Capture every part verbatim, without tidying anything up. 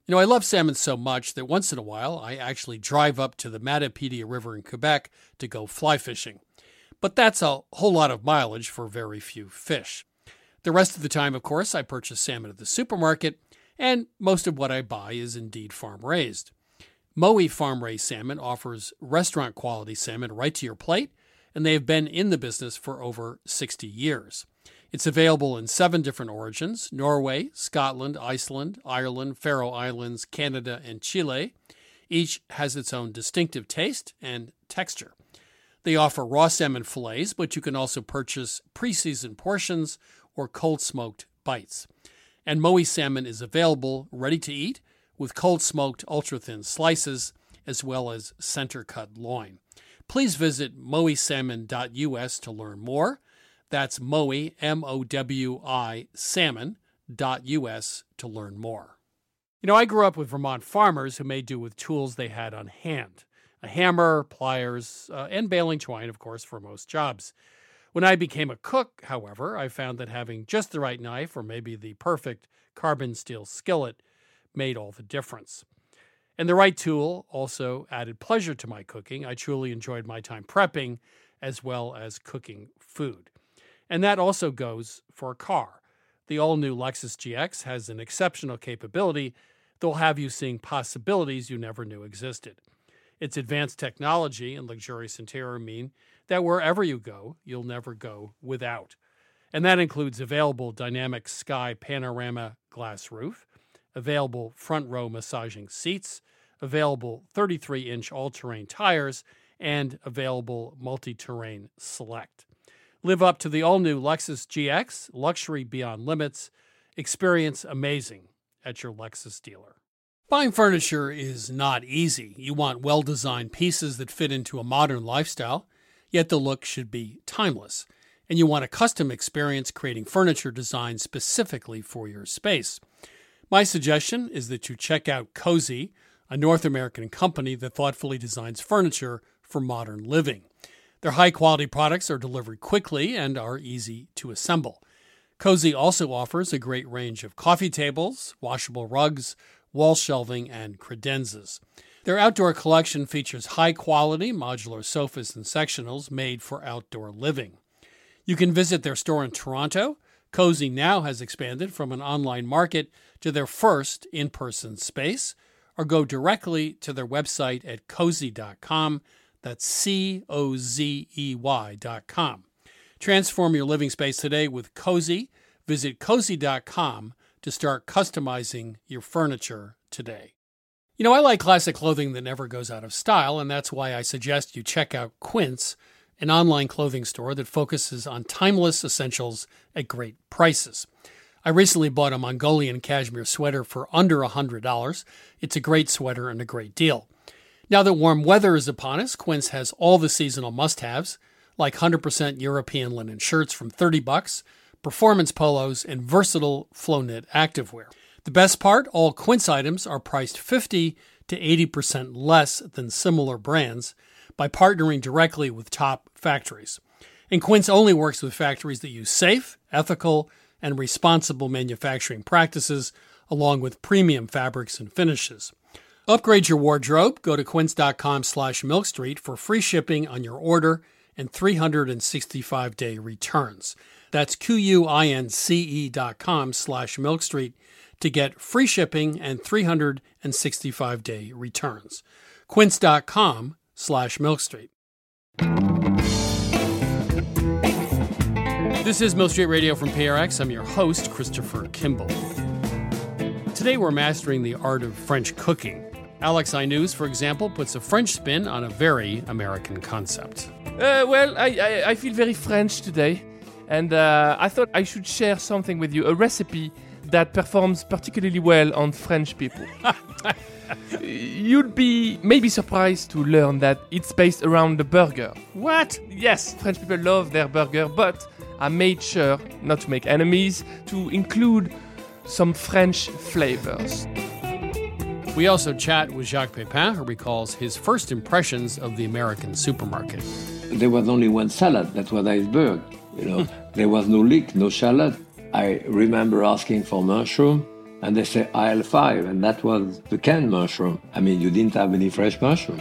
You know, I love salmon so much that once in a while I actually drive up to the Matapedia River in Quebec to go fly fishing. But that's a whole lot of mileage for very few fish. The rest of the time, of course, I purchase salmon at the supermarket, and most of what I buy is indeed farm-raised. Mowi farm-raised salmon offers restaurant-quality salmon right to your plate, and they have been in the business for over sixty years. It's available in seven different origins: Norway, Scotland, Iceland, Ireland, Faroe Islands, Canada, and Chile. Each has its own distinctive taste and texture. They offer raw salmon fillets, but you can also purchase pre-seasoned portions or cold-smoked bites. And Mowi salmon is available ready to eat with cold-smoked ultra-thin slices as well as center-cut loin. Please visit mowi salmon dot u s to learn more. That's Mowi, M O W I, salmon dot u s to learn more. You know, I grew up with Vermont farmers who made do with tools they had on hand. A hammer, pliers, uh, and baling twine, of course, for most jobs. When I became a cook, however, I found that having just the right knife or maybe the perfect carbon steel skillet made all the difference. And the right tool also added pleasure to my cooking. I truly enjoyed my time prepping as well as cooking food. And that also goes for a car. The all-new Lexus G X has an exceptional capability that will have you seeing possibilities you never knew existed. Its advanced technology and luxurious interior mean that wherever you go, you'll never go without. And that includes available dynamic sky panorama glass roof, available front row massaging seats, available thirty-three inch all-terrain tires, and available multi-terrain select. Live up to the all-new Lexus G X, luxury beyond limits. Experience amazing at your Lexus dealer. Buying furniture is not easy. You want well-designed pieces that fit into a modern lifestyle, yet the look should be timeless. And you want a custom experience creating furniture designed specifically for your space. My suggestion is that you check out Cozy, a North American company that thoughtfully designs furniture for modern living. Their high-quality products are delivered quickly and are easy to assemble. Cozy also offers a great range of coffee tables, washable rugs, wall shelving, and credenzas. Their outdoor collection features high-quality modular sofas and sectionals made for outdoor living. You can visit their store in Toronto. Cozy now has expanded from an online market to their first in-person space, or go directly to their website at cozy dot com. That's C O Z E Y dot com. Transform your living space today with Cozy. Visit cozy dot com to start customizing your furniture today. You know, I like classic clothing that never goes out of style, and that's why I suggest you check out Quince, an online clothing store that focuses on timeless essentials at great prices. I recently bought a Mongolian cashmere sweater for under one hundred dollars. It's a great sweater and a great deal. Now that warm weather is upon us, Quince has all the seasonal must-haves, like one hundred percent European linen shirts from thirty bucks, performance polos, and versatile flow-knit activewear. The best part, all Quince items are priced fifty to eighty percent less than similar brands by partnering directly with top factories. And Quince only works with factories that use safe, ethical, and responsible manufacturing practices, along with premium fabrics and finishes. Upgrade your wardrobe. Go to quince dot com slash milk street for free shipping on your order and three hundred sixty-five day returns. That's Q-U-I-N-C-E dot com slash milk street to get free shipping and three hundred sixty-five day returns. Quince dot com slash milk street. This is Milk Street Radio from P R X. I'm your host, Christopher Kimball. Today we're mastering the art of French cooking. Alex Inus, for example, puts a French spin on a very American concept. Uh, well, I, I, I feel very French today, and uh, I thought I should share something with you, a recipe that performs particularly well on French people. You'd be maybe surprised to learn that it's based around the burger. What? Yes, French people love their burger, but I made sure not to make enemies, to include some French flavors. We also chat with Jacques Pepin, who recalls his first impressions of the American supermarket. There was only one salad, that was iceberg. You know, there was no leek, no shallot. I remember asking for mushroom, And they say I L five, and that was the canned mushroom. I mean, you didn't have any fresh mushroom.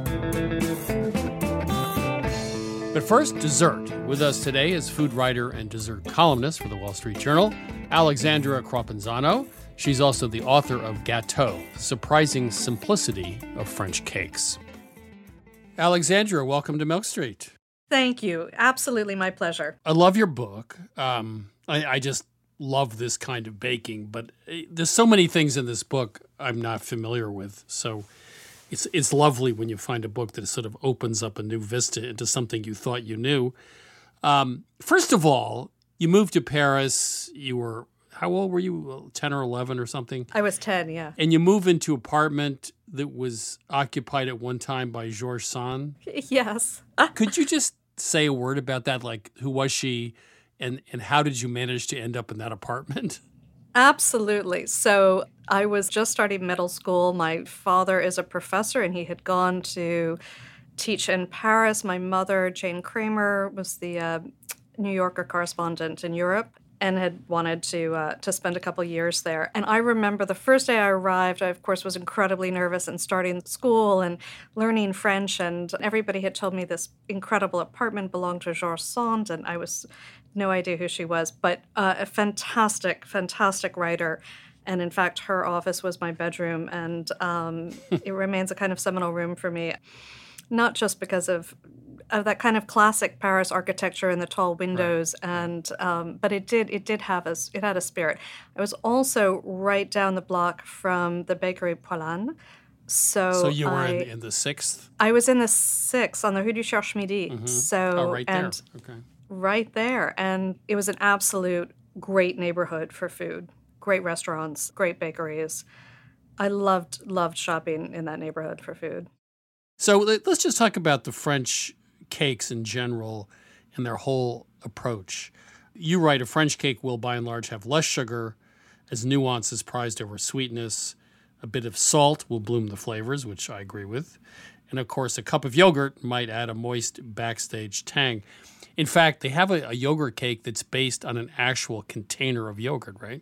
But first, dessert. With us today is food writer and dessert columnist for the Wall Street Journal, Alexandra Cropenzano. She's also the author of Gâteau, The Surprising Simplicity of French Cakes. Alexandra, welcome to Milk Street. Thank you. Absolutely my pleasure. I love your book. Um, I, I just love this kind of baking, but there's so many things in this book I'm not familiar with. So it's it's lovely when you find a book that sort of opens up a new vista into something you thought you knew. Um, first of all, you moved to Paris. You were, how old were you? ten or eleven or something? I was ten, yeah. And you move into an apartment that was occupied at one time by Georges Sand. Yes. Could you just say a word about that? Like, who was she? And and how did you manage to end up in that apartment? Absolutely. So I was just starting middle school. My father is a professor, and he had gone to teach in Paris. My mother, Jane Kramer, was the uh, New Yorker correspondent in Europe and had wanted to uh, to spend a couple years there. And I remember the first day I arrived, I, of course, was incredibly nervous and starting school and learning French. And everybody had told me this incredible apartment belonged to Georges Sand, and I was no idea who she was, but uh, a fantastic, fantastic writer. And in fact, her office was my bedroom, and um, it remains a kind of seminal room for me, not just because of of that kind of classic Paris architecture and the tall windows, right. and um, but it did it did have a it had a spirit. I was also right down the block from the bakery Paulhan. So, so you were I, in, in the sixth? I was in the sixth on the Rue du Cherche Midi. Mm-hmm. So oh, right there. And okay. Right there. And it was an absolute great neighborhood for food. Great restaurants, great bakeries. I loved, loved shopping in that neighborhood for food. So let's just talk about the French cakes in general and their whole approach. You write, a French cake will by and large have less sugar, as nuance is prized over sweetness. A bit of salt will bloom the flavors, which I agree with. And of course, a cup of yogurt might add a moist backstage tang. In fact, they have a, a yogurt cake that's based on an actual container of yogurt, right?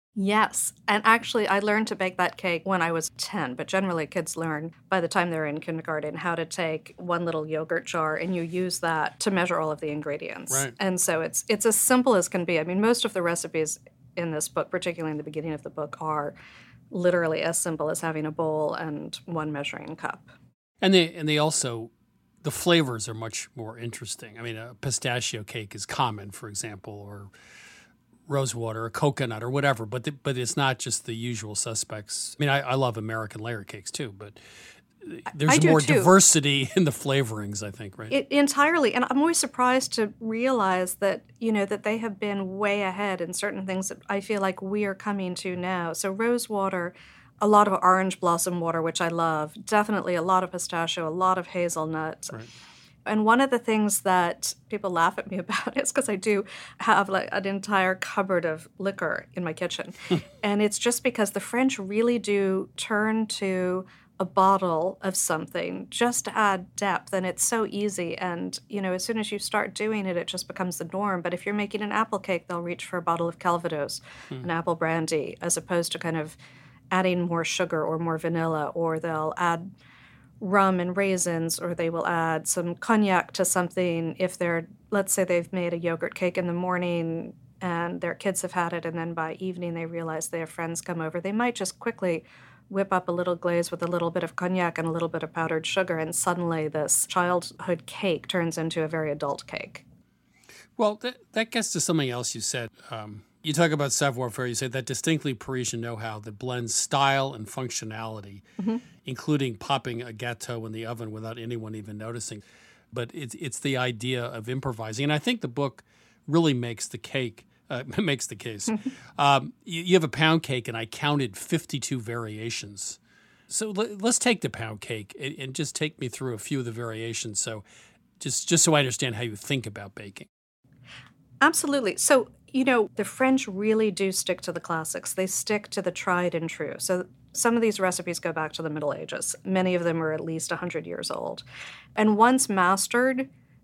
Yes. And actually, I learned to bake that cake when I was ten, but generally kids learn by the time they're in kindergarten how to take one little yogurt jar and you use that to measure all of the ingredients. Right. And so it's it's as simple as can be. I mean, most of the recipes in this book, particularly in the beginning of the book, are literally as simple as having a bowl and one measuring cup. And they and they also, the flavors are much more interesting. I mean, a pistachio cake is common, for example, or rosewater, or coconut, or whatever, but the, but it's not just the usual suspects. I mean, I, I love American layer cakes too, but there's more too. diversity in the flavorings, I think, right? It, entirely. And I'm always surprised to realize that, you know, that they have been way ahead in certain things that I feel like we are coming to now. So rosewater, a lot of orange blossom water, which I love, definitely a lot of pistachio, a lot of hazelnut. Right. And one of the things that people laugh at me about is because I do have like an entire cupboard of liquor in my kitchen. And it's just because the French really do turn to a bottle of something just to add depth, and it's so easy. And, you know, as soon as you start doing it, it just becomes the norm. But if you're making an apple cake, they'll reach for a bottle of Calvados, hmm. an apple brandy, as opposed to kind of adding more sugar or more vanilla, or they'll add rum and raisins, or they will add some cognac to something if they're, let's say they've made a yogurt cake in the morning and their kids have had it, and then by evening they realize they have friends come over. They might just quickly whip up a little glaze with a little bit of cognac and a little bit of powdered sugar, and suddenly this childhood cake turns into a very adult cake. Well, that, that gets to something else you said. Um, you talk about savoir-faire. You say that distinctly Parisian know-how that blends style and functionality, mm-hmm. including popping a gâteau in the oven without anyone even noticing. But it's it's the idea of improvising. And I think the book really makes the cake, uh, makes the case. um, you, you have a pound cake, and I counted fifty-two variations. So let, let's take the pound cake and, and just take me through a few of the variations. So just just so I understand how you think about baking. Absolutely. So, you know, the French really do stick to the classics. They stick to the tried and true. So some of these recipes go back to the Middle Ages. Many of them are at least one hundred years old. And once mastered,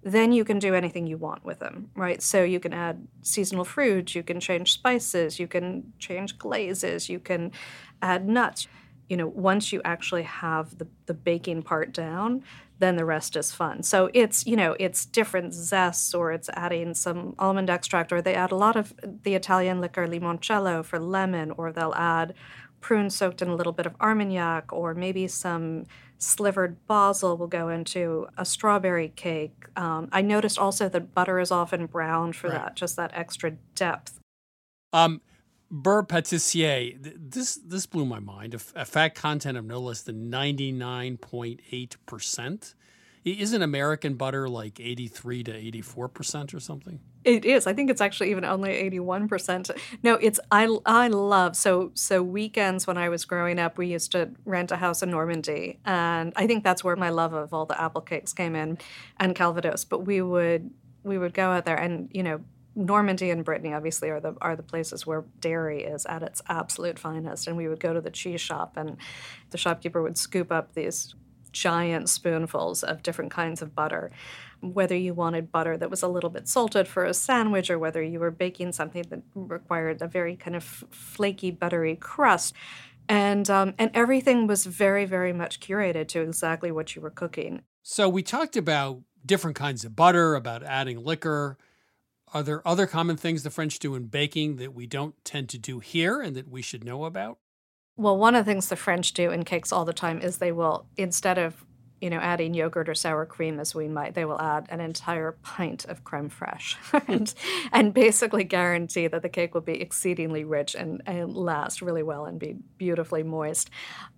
then you can do anything you want with them, right? So you can add seasonal fruit, you can change spices, you can change glazes, you can add nuts. You know, once you actually have the, the baking part down, then the rest is fun. So it's, you know, it's different zests, or it's adding some almond extract, or they add a lot of the Italian liquor limoncello for lemon, or they'll add prune soaked in a little bit of Armagnac, or maybe some slivered basil will go into a strawberry cake. Um, I noticed also that butter is often browned for Right. that, just that extra depth. Um, Beurre Pâtissier, th- this this blew my mind. A, f- a fat content of no less than ninety-nine point eight percent. Isn't American butter like eighty-three to eighty-four percent or something? It is. I think it's actually even only eighty-one percent. No, it's I I love so so weekends when I was growing up, we used to rent a house in Normandy, and I think that's where my love of all the apple cakes came in, and Calvados. But we would we would go out there, and you know, Normandy and Brittany obviously are the are the places where dairy is at its absolute finest, and we would go to the cheese shop, and the shopkeeper would scoop up these giant spoonfuls of different kinds of butter, whether you wanted butter that was a little bit salted for a sandwich, or whether you were baking something that required a very kind of flaky, buttery crust. And um, and everything was very, very much curated to exactly what you were cooking. So we talked about different kinds of butter, about adding liquor. Are there other common things the French do in baking that we don't tend to do here and that we should know about? Well, one of the things the French do in cakes all the time is they will, instead of, you know, adding yogurt or sour cream as we might, they will add an entire pint of creme fraiche and, and basically guarantee that the cake will be exceedingly rich and, and last really well and be beautifully moist.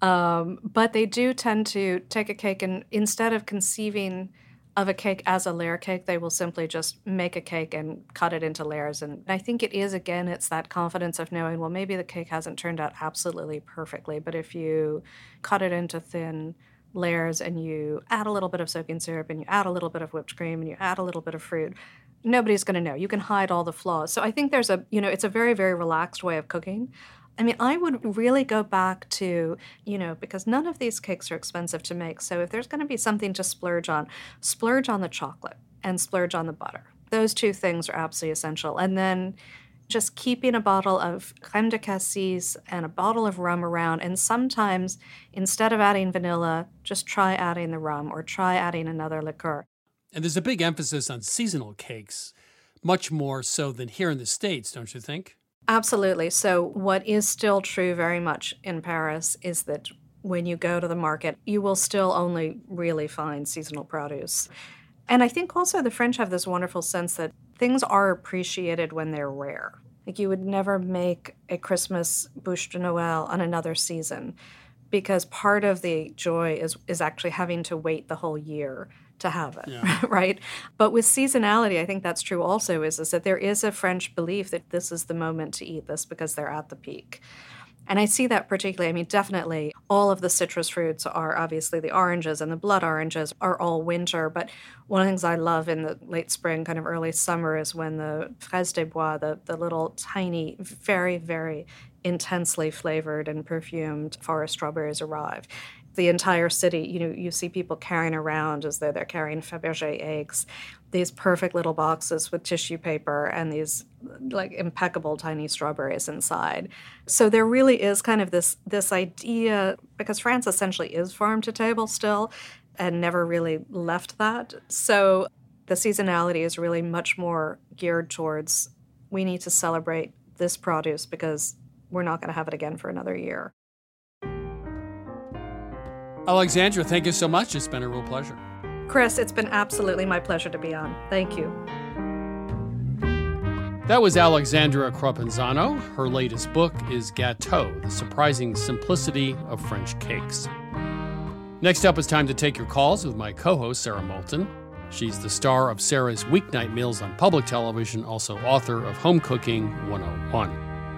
Um, but they do tend to take a cake, and instead of conceiving of a cake as a layer cake, they will simply just make a cake and cut it into layers. And I think it is, again, it's that confidence of knowing, well, maybe the cake hasn't turned out absolutely perfectly, but if you cut it into thin layers and you add a little bit of soaking syrup and you add a little bit of whipped cream and you add a little bit of fruit, nobody's going to know. You can hide all the flaws. So I think there's a, you know, it's a very, very relaxed way of cooking. I mean, I would really go back to, you know, because none of these cakes are expensive to make. So if there's going to be something to splurge on, splurge on the chocolate and splurge on the butter. Those two things are absolutely essential. And then just keeping a bottle of crème de cassis and a bottle of rum around. And sometimes, instead of adding vanilla, just try adding the rum or try adding another liqueur. And there's a big emphasis on seasonal cakes, much more so than here in the States, don't you think? Absolutely. So what is still true very much in Paris is that when you go to the market, you will still only really find seasonal produce. And I think also the French have this wonderful sense that things are appreciated when they're rare. Like you would never make a Christmas bûche de Noël on another season, because part of the joy is is actually having to wait the whole year to have it, Yeah. right? But with seasonality, I think that's true also, is, is that there is a French belief that this is the moment to eat this because they're at the peak. And I see that particularly, I mean, definitely all of the citrus fruits are obviously the oranges, and the blood oranges are all winter. But one of the things I love in the late spring, kind of early summer, is when the fraises des bois, the, the little tiny, very, very intensely flavored and perfumed forest strawberries arrive. The entire city, you know, you see people carrying around as though they're carrying Fabergé eggs, these perfect little boxes with tissue paper and these like impeccable tiny strawberries inside. So there really is kind of this this idea, because France essentially is farm to table still and never really left that. So the seasonality is really much more geared towards, we need to celebrate this produce because we're not going to have it again for another year. Alexandra, thank you so much. It's been a real pleasure. Chris, it's been absolutely my pleasure to be on. Thank you. That was Alexandra Cropenzano. Her latest book is Gâteau, The Surprising Simplicity of French Cakes. Next up, it's time to take your calls with my co-host, Sarah Moulton. She's the star of Sarah's Weeknight Meals on public television, also author of Home Cooking one oh one.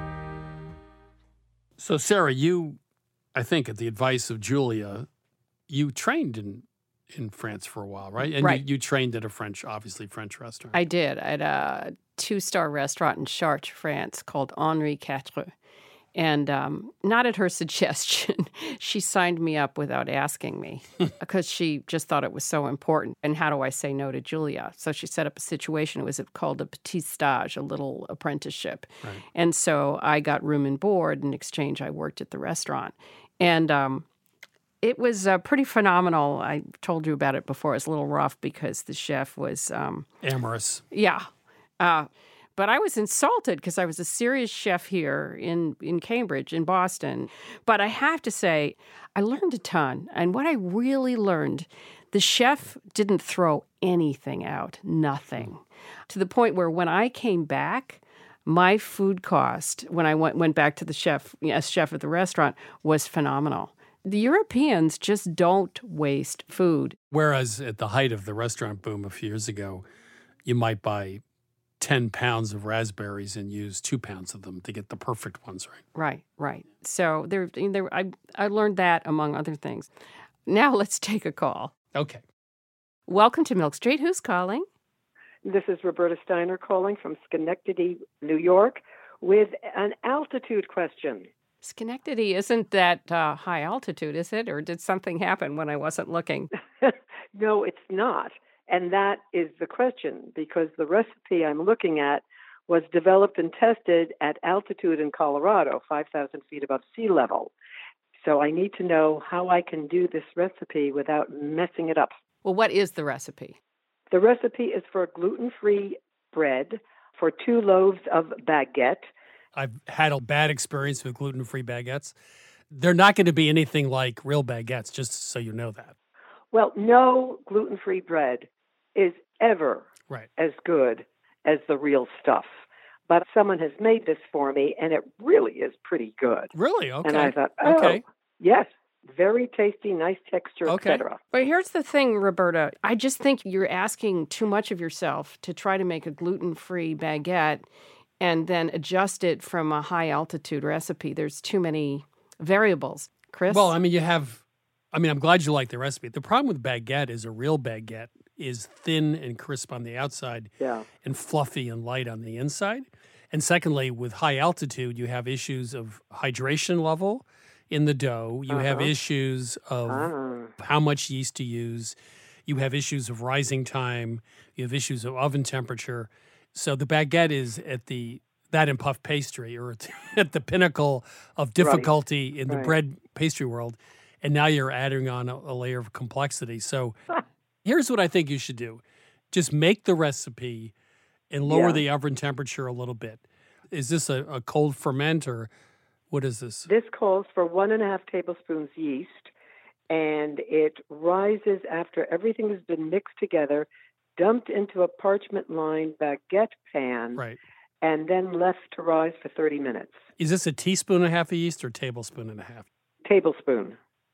So, Sarah, you, I think at the advice of Julia, you trained in in France for a while, right? And Right. You, you trained at a French, obviously French restaurant. I did at a two-star restaurant in Chartres, France called Henri Quatre. And um, not at her suggestion. She signed me up without asking me because she just thought it was so important. And how do I say no to Julia? So she set up a situation. It was called a petit stage, a little apprenticeship. Right. And so I got room and board. In exchange, I worked at the restaurant. And um, it was uh, pretty phenomenal. I told you about it before. It was a little rough because the chef was... Um, Amorous. Yeah. Uh, but I was insulted because I was a serious chef here in, in Cambridge, in Boston. But I have to say, I learned a ton. And what I really learned, the chef didn't throw anything out, nothing. To the point where when I came back, my food cost, when I went, went back to the chef, as chef at the restaurant, was phenomenal. The Europeans just don't waste food. Whereas at the height of the restaurant boom a few years ago, you might buy ten pounds of raspberries and use two pounds of them to get the perfect ones, right? Right, right. So there, there, I, I learned that among other things. Now let's take a call. Okay. Welcome to Milk Street. Who's calling? This is Roberta Steiner calling from Schenectady, New York, with an altitude question. Schenectady isn't that uh, high altitude, is it? Or did something happen when I wasn't looking? No, it's not. And that is the question, because the recipe I'm looking at was developed and tested at altitude in Colorado, five thousand feet above sea level. So I need to know how I can do this recipe without messing it up. Well, what is the recipe? The recipe is for gluten-free bread for two loaves of baguette. I've had a bad experience with gluten-free baguettes. They're not going to be anything like real baguettes, just so you know that. Well, no gluten-free bread is ever right. as good as the real stuff. But someone has made this for me, and it really is pretty good. Really? Okay. And I thought, oh, okay. yes, very tasty, nice texture, okay. et cetera. But here's the thing, Roberta. I just think you're asking too much of yourself to try to make a gluten-free baguette and then adjust it from a high-altitude recipe. There's too many variables. Chris? Well, I mean, you have... I mean, I'm glad you like the recipe. The problem with baguette is a real baguette is thin and crisp on the outside yeah. and fluffy and light on the inside. And secondly, with high altitude, you have issues of hydration level in the dough. You uh-huh. have issues of uh. how much yeast to use. You have issues of rising time. You have issues of oven temperature. So the baguette is at the that and puff pastry or at the pinnacle of difficulty right. in the right. bread pastry world. And now you're adding on a, a layer of complexity. So here's what I think you should do. Just make the recipe and lower yeah. the oven temperature a little bit. Is this a, a cold ferment or what is this? This calls for one and a half tablespoons yeast, and it rises after everything has been mixed together, dumped into a parchment-lined baguette pan, right. and then left to rise for thirty minutes. Is this a teaspoon and a half of yeast or tablespoon and a half? Tablespoon.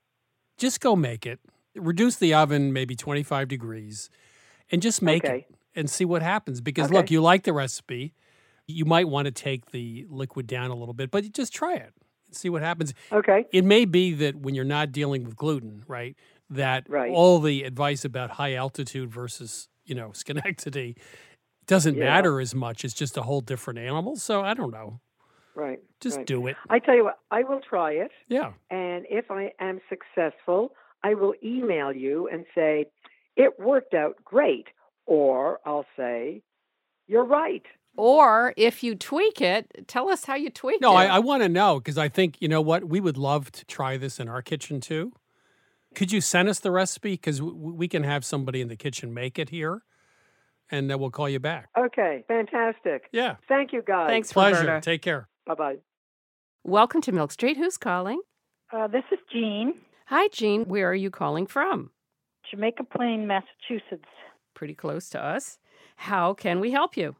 Just go make it. Reduce the oven maybe twenty-five degrees and just make okay. it and see what happens. Because, okay. look, you like the recipe. You might want to take the liquid down a little bit, but just try it and see what happens. Okay. It may be that when you're not dealing with gluten, right, that right. all the advice about high altitude versus, you know, Schenectady doesn't yeah. matter as much. It's just a whole different animal. So I don't know. Right. Just right. do it. I tell you what, I will try it. Yeah. And if I am successful, I will email you and say, it worked out great. Or I'll say, you're right. Or if you tweak it, tell us how you tweaked no, it. No, I, I want to know because I think, you know what, we would love to try this in our kitchen too. Could you send us the recipe? Because w- we can have somebody in the kitchen make it here, and then we'll call you back. Okay, fantastic. Yeah. Thank you, guys. Thanks, Pleasure. Roberta. Take care. Bye-bye. Welcome to Milk Street. Who's calling? Uh, this is Jean. Hi, Jean. Where are you calling from? Jamaica Plain, Massachusetts. Pretty close to us. How can we help you?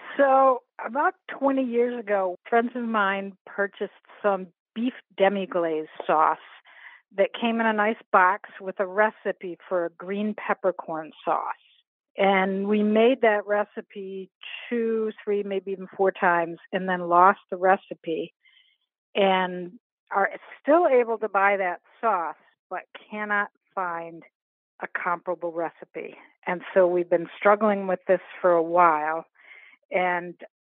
So, about twenty years ago, friends of mine purchased some beef demi-glaze sauce that came in a nice box with a recipe for a green peppercorn sauce. And we made that recipe two, three, maybe even four times, and then lost the recipe. And are still able to buy that sauce, but cannot find a comparable recipe. And so we've been struggling with this for a while. And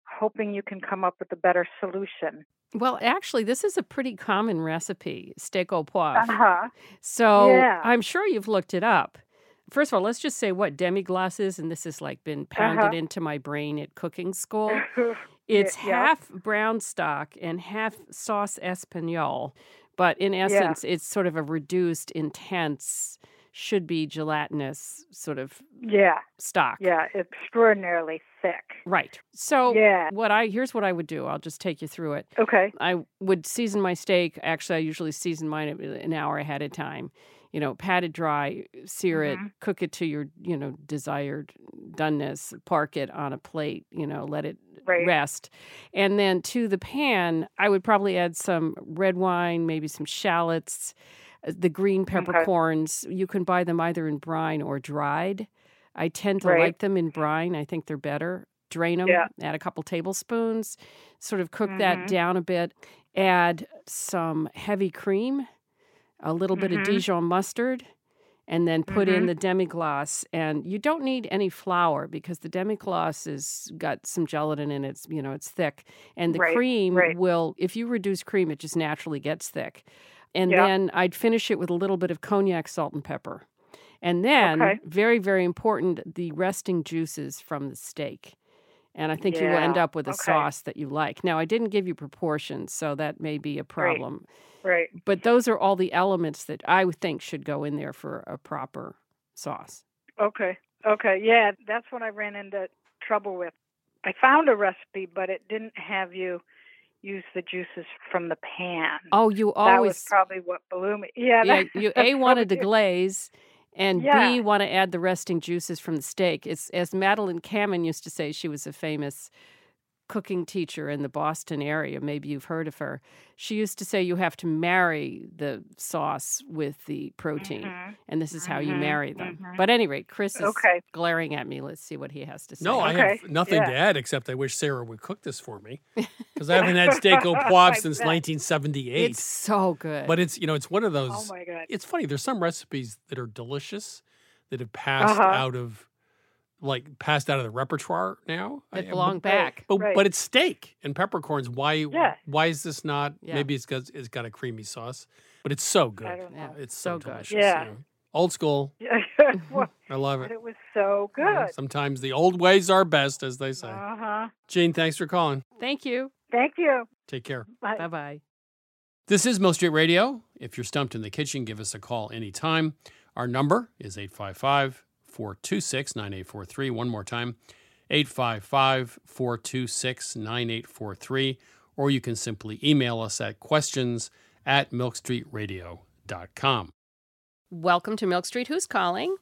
hoping you can come up with a better solution. Well, actually, this is a pretty common recipe, steak au poivre. Uh-huh. So Yeah. I'm sure you've looked it up. First of all, let's just say what demi-glace is, and this has like been pounded Uh-huh. into my brain at cooking school. It's yeah. half brown stock and half sauce espagnole, but in essence, it's sort of a reduced, intense, should be gelatinous sort of Yeah. stock. Yeah. Extraordinarily thick. Right. So Yeah. what I here's what I would do. I'll just take you through it. Okay. I would season my steak. Actually, I usually season mine an hour ahead of time. You know, pat it dry, sear it, Mhm. cook it to your, you know, desired doneness, park it on a plate, you know, let it Right. rest. And then to the pan, I would probably add some red wine, maybe some shallots, uh, the green peppercorns. You can buy them either in brine or dried. I tend to Right. like them in brine. I think they're better. Drain them, Yeah. add a couple tablespoons, sort of cook that Mhm. down a bit, add some heavy cream, a little bit of Mhm. Dijon mustard, and then put in Mhm. the demi-glace. And you don't need any flour because the demi-glace has got some gelatin in it. It's, you know, it's thick. And the Right, cream right. will, if you reduce cream, it just naturally gets thick. And Yeah. then I'd finish it with a little bit of cognac, salt, and pepper. And then, Okay. very, very important, the resting juices from the steak. And I think you will end Yeah, up with a okay. sauce that you like. Now, I didn't give you proportions, so that may be a problem. Right. But those are all the elements that I would think should go in there for a proper sauce. Okay. Okay. Yeah, that's what I ran into trouble with. I found a recipe, but it didn't have you use the juices from the pan. Oh, you that was always, probably what blew me. Yeah. yeah, that- you that's A, wanted to probably- glaze, and Yeah. B, want to add the resting juices from the steak. It's, as Madeline Kamen used to say, she was a famous cooking teacher in the Boston area. Maybe you've heard of her. She used to say you have to marry the sauce with the protein, Mhm. and this is how you Mhm, marry them. mhm. But at any rate, Chris is Okay. glaring at me. Let's see what he has to say. No, I Okay, have nothing yeah. to add except I wish Sarah would cook this for me because I haven't had steak au poivre I since bet. nineteen seventy-eight. It's so good. But it's you know it's one of those. Oh my God. It's funny. There's some recipes that are delicious that have passed Uh-huh. out of like passed out of the repertoire now. That I- belong but, back. but Right. but it's steak and peppercorns. Why Yeah. why is this not? Yeah. Maybe it's because it's got a creamy sauce, but it's so good. I don't know. Yeah. It's So so, good. delicious. Yeah. you know. Old school. Well, I love but it. it was so You know, good. Sometimes the old ways are best, as they say. Uh-huh. Gene, thanks for calling. Thank you. Thank you. Take care. Bye. Bye-bye. This is Milk Street Radio. If you're stumped in the kitchen, give us a call anytime. Our number is eight five five, four two six, nine eight four three. One more time, eight five five, four two six, nine eight four three. Or you can simply email us at questions at milk street radio dot com. Welcome to Milk Street. Who's calling?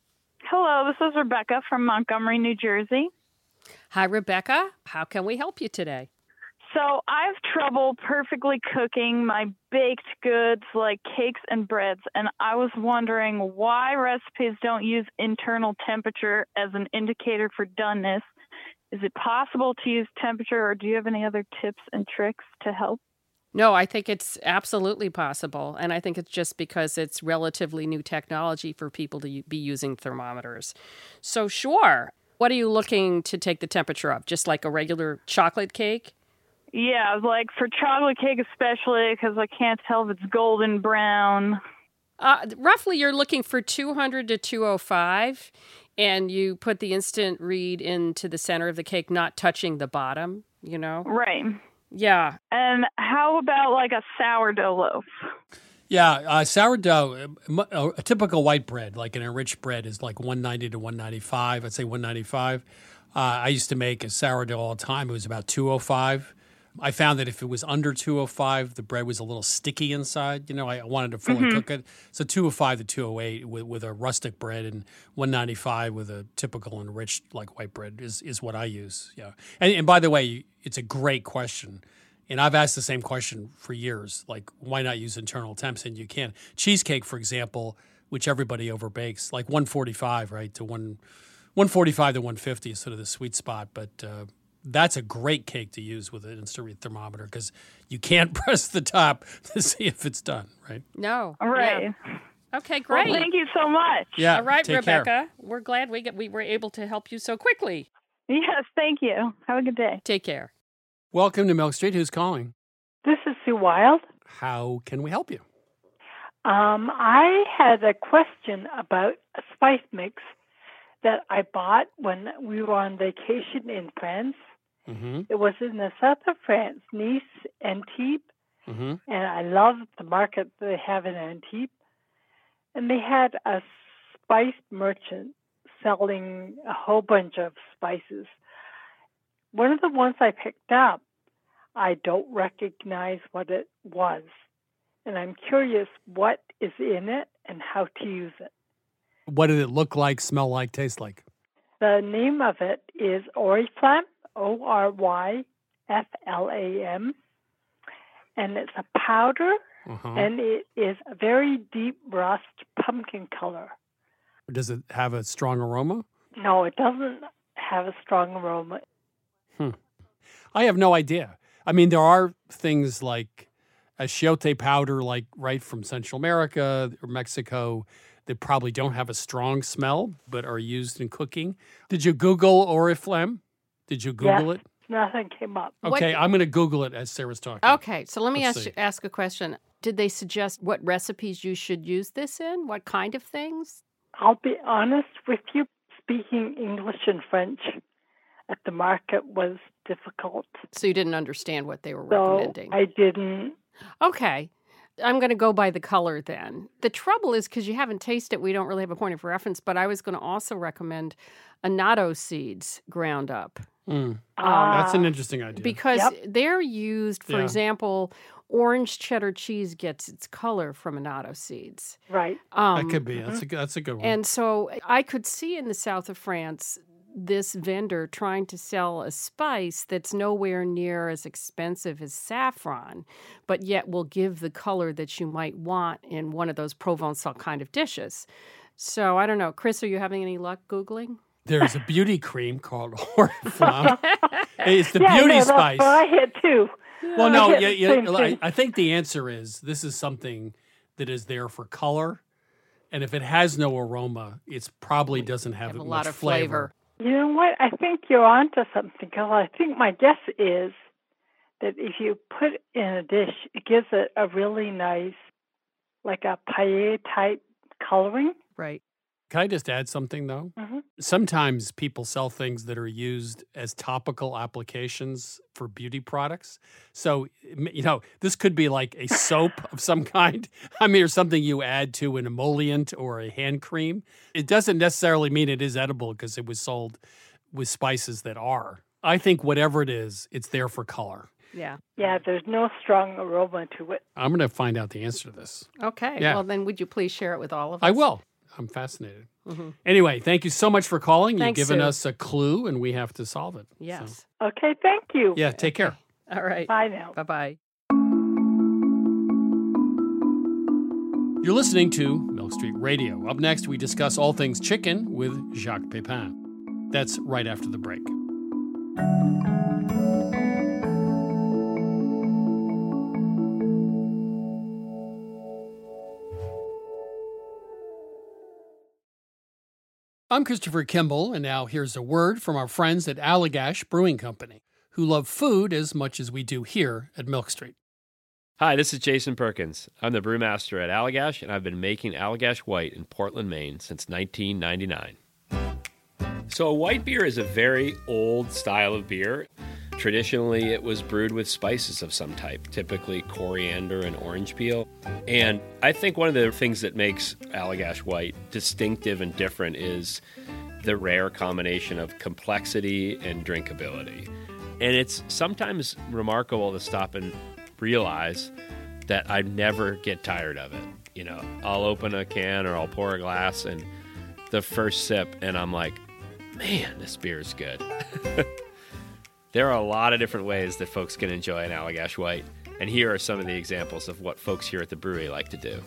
Hello, this is Rebecca from Montgomery, New Jersey. Hi, Rebecca. How can we help you today? So I have trouble perfectly cooking my baked goods like cakes and breads, and I was wondering why recipes don't use internal temperature as an indicator for doneness. Is it possible to use temperature, or do you have any other tips and tricks to help? No, I think it's absolutely possible. And I think it's just because it's relatively new technology for people to u- be using thermometers. So, sure. What are you looking to take the temperature of? Just like a regular chocolate cake? Yeah, like for chocolate cake especially, because I can't tell if it's golden brown. Uh, roughly, you're looking for two hundred to two oh five, and you put the instant read into the center of the cake, not touching the bottom, you know? Right. Yeah. And how about like a sourdough loaf? Yeah, uh, sourdough, uh, mu- a typical white bread, like an enriched bread, is like one ninety to one ninety-five. I'd say one ninety-five. Uh, I used to make a sourdough all the time. It was about two oh five. I found that if it was under two oh five, the bread was a little sticky inside. You know, I wanted to fully Mm-hmm. cook it. So two oh five to two oh eight with, with a rustic bread, and one ninety-five with a typical enriched like white bread is, is what I use. Yeah. And, and by the way, it's a great question. And I've asked the same question for years. Like, why not use internal temps? And you can. Cheesecake, for example, which everybody overbakes, like one forty-five, right, to one, one forty-five to one fifty is sort of the sweet spot. But uh, that's a great cake to use with an instant read thermometer because you can't press the top to see if it's done, right? No. Right. Yeah. Okay, Well, great. thank you so much. Yeah. All right, take Rebecca. care. We're glad we get, we were able to help you so quickly. Yes, thank you. Have a good day. Take care. Welcome to Milk Street. Who's calling? This is Sue Wild. How can we help you? Um, I had a question about a spice mix that I bought when we were on vacation in France. Mm-hmm. It was in the south of France, Nice, Antibes, Mm-hmm. and I love the market they have in Antibes. And they had a spice merchant selling a whole bunch of spices. One of the ones I picked up, I don't recognize what it was. And I'm curious what is in it and how to use it. What did it look like, smell like, taste like? The name of it is Oriflamme, O R Y F L A M. And it's a powder, Uh-huh. and it is a very deep rust pumpkin color. Does it have a strong aroma? No, it doesn't have a strong aroma. Hmm. I have no idea. I mean, there are things like achiote powder, like right from Central America or Mexico, that probably don't have a strong smell, but are used in cooking. Did you Google Oriflamme? Did you Google Yes. it? Nothing came up. Okay, What- I'm going to Google it as Sarah's talking. Okay, so let me Let's ask see. ask a question. Did they suggest what recipes you should use this in? What kind of things? I'll be honest with you, speaking English and French at the market was difficult. So you didn't understand what they were So recommending. I didn't. Okay. I'm going to go by the color then. The trouble is because you haven't tasted it, we don't really have a point of reference, but I was going to also recommend annatto seeds ground up. Mm. Ah, That's an interesting idea. Because Yep. they're used, for Yeah. example, orange cheddar cheese gets its color from annatto seeds. right. Um, that could be. That's a, good- that's a good one. And so I could see in the south of France this vendor trying to sell a spice that's nowhere near as expensive as saffron, but yet will give the color that you might want in one of those Provençal kind of dishes. So I don't know. Chris, are you having any luck Googling? There's a beauty cream called Oriflamme. It's the yeah, beauty no, spice. That's what I had too. Well, no, I yeah, hit the yeah, same I, thing. I think the answer is this is something that is there for color, and if it has no aroma, it probably doesn't have, Have a much lot of flavor. You know what? I think you're onto something because I think my guess is that if you put it in a dish, it gives it a really nice, like a paella type coloring. Right. Can I just add something though? Mm-hmm. Sometimes people sell things that are used as topical applications for beauty products. So, you know, this could be like a soap of some kind. I mean, or something you add to an emollient or a hand cream. It doesn't necessarily mean it is edible because it was sold with spices that are. I think whatever it is, it's there for color. Yeah. Yeah, there's no strong aroma to it. I'm going to find out the answer to this. Okay. Yeah. Well, then would you please share it with all of us? I will. I'm fascinated. Mm-hmm. Anyway, thank you so much for calling. Thanks, You've given Sue. us a clue, and we have to solve it. So, Yes. Okay, thank you. yeah, take care. All right. Bye now. Bye-bye. You're listening to Milk Street Radio. Up next, we discuss all things chicken with Jacques Pepin. That's right after the break. I'm Christopher Kimball, and now here's a word from our friends at Allagash Brewing Company, who love food as much as we do here at Milk Street. Hi, this is Jason Perkins. I'm the brewmaster at Allagash, and I've been making Allagash White in Portland, Maine since nineteen ninety-nine. So a white beer is a very old style of beer. Traditionally, it was brewed with spices of some type, typically coriander and orange peel. And I think one of the things that makes Allagash White distinctive and different is the rare combination of complexity and drinkability. And it's sometimes remarkable to stop and realize that I never get tired of it. You know, I'll open a can or I'll pour a glass and the first sip and I'm like, man, this beer is good. There are a lot of different ways that folks can enjoy an Allagash White, and here are some of the examples of what folks here at the brewery like to do.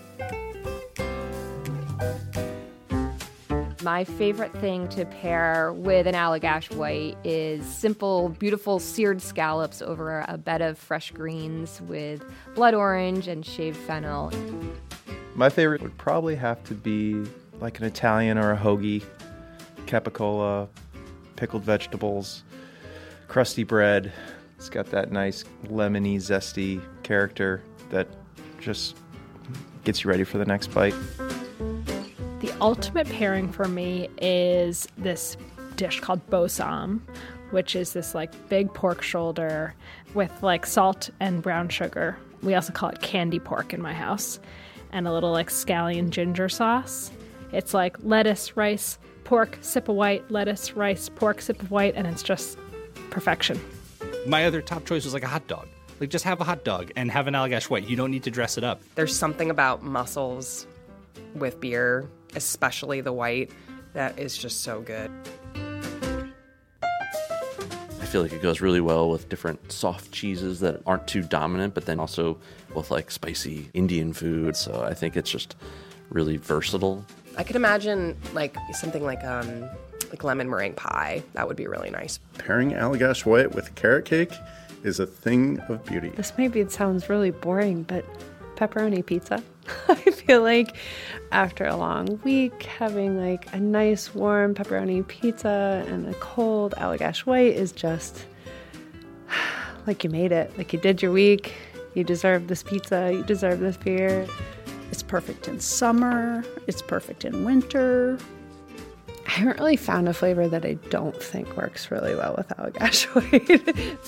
My favorite thing to pair with an Allagash White is simple, beautiful seared scallops over a bed of fresh greens with blood orange and shaved fennel. My favorite would probably have to be like an Italian or a hoagie, capicola, pickled vegetables, crusty bread. It's got that nice lemony, zesty character that just gets you ready for the next bite. The ultimate pairing for me is this dish called bossam, which is this like big pork shoulder with like salt and brown sugar. We also call it candy pork in my house, and a little like scallion ginger sauce. It's like lettuce, rice, pork, sip of white, lettuce, rice, pork, sip of white, and it's just perfection. My other top choice was like a hot dog. Like, just have a hot dog and have an Allagash White. You don't need to dress it up. There's something about mussels with beer, especially the white, that is just so good. I feel like it goes really well with different soft cheeses that aren't too dominant, but then also with like spicy Indian food. So I think it's just really versatile. I could imagine like something like um like lemon meringue pie. That would be really nice. Pairing Allagash White with carrot cake is a thing of beauty. This maybe it sounds really boring, but pepperoni pizza. I feel like after a long week, having like a nice warm pepperoni pizza and a cold Allagash White is just like you made it. Like you did your week. You deserve this pizza. You deserve this beer. It's perfect in summer. It's perfect in winter. I haven't really found a flavor that I don't think works really well with Allagash White.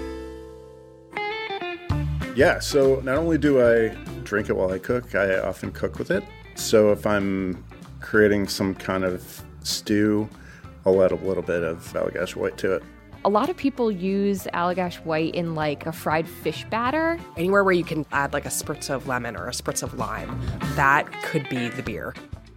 Yeah, so not only do I drink it while I cook, I often cook with it. So if I'm creating some kind of stew, I'll add a little bit of Allagash White to it. A lot of people use Allagash White in like a fried fish batter. Anywhere where you can add like a spritz of lemon or a spritz of lime, that could be the beer.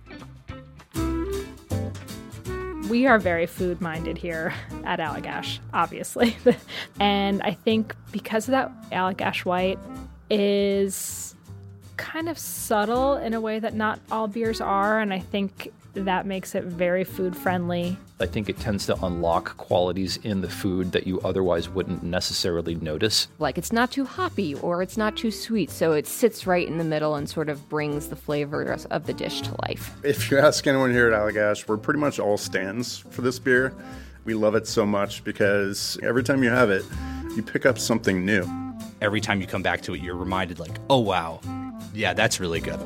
We are very food-minded here at Allagash, obviously. And I think because of that, Allagash White is kind of subtle in a way that not all beers are, and I think that makes it very food-friendly. I think it tends to unlock qualities in the food that you otherwise wouldn't necessarily notice. Like it's not too hoppy or it's not too sweet, so it sits right in the middle and sort of brings the flavors of the dish to life. If you ask anyone here at Allagash, we're pretty much all stands for this beer. We love it so much because every time you have it, you pick up something new. Every time you come back to it, you're reminded like, oh wow, yeah, that's really good.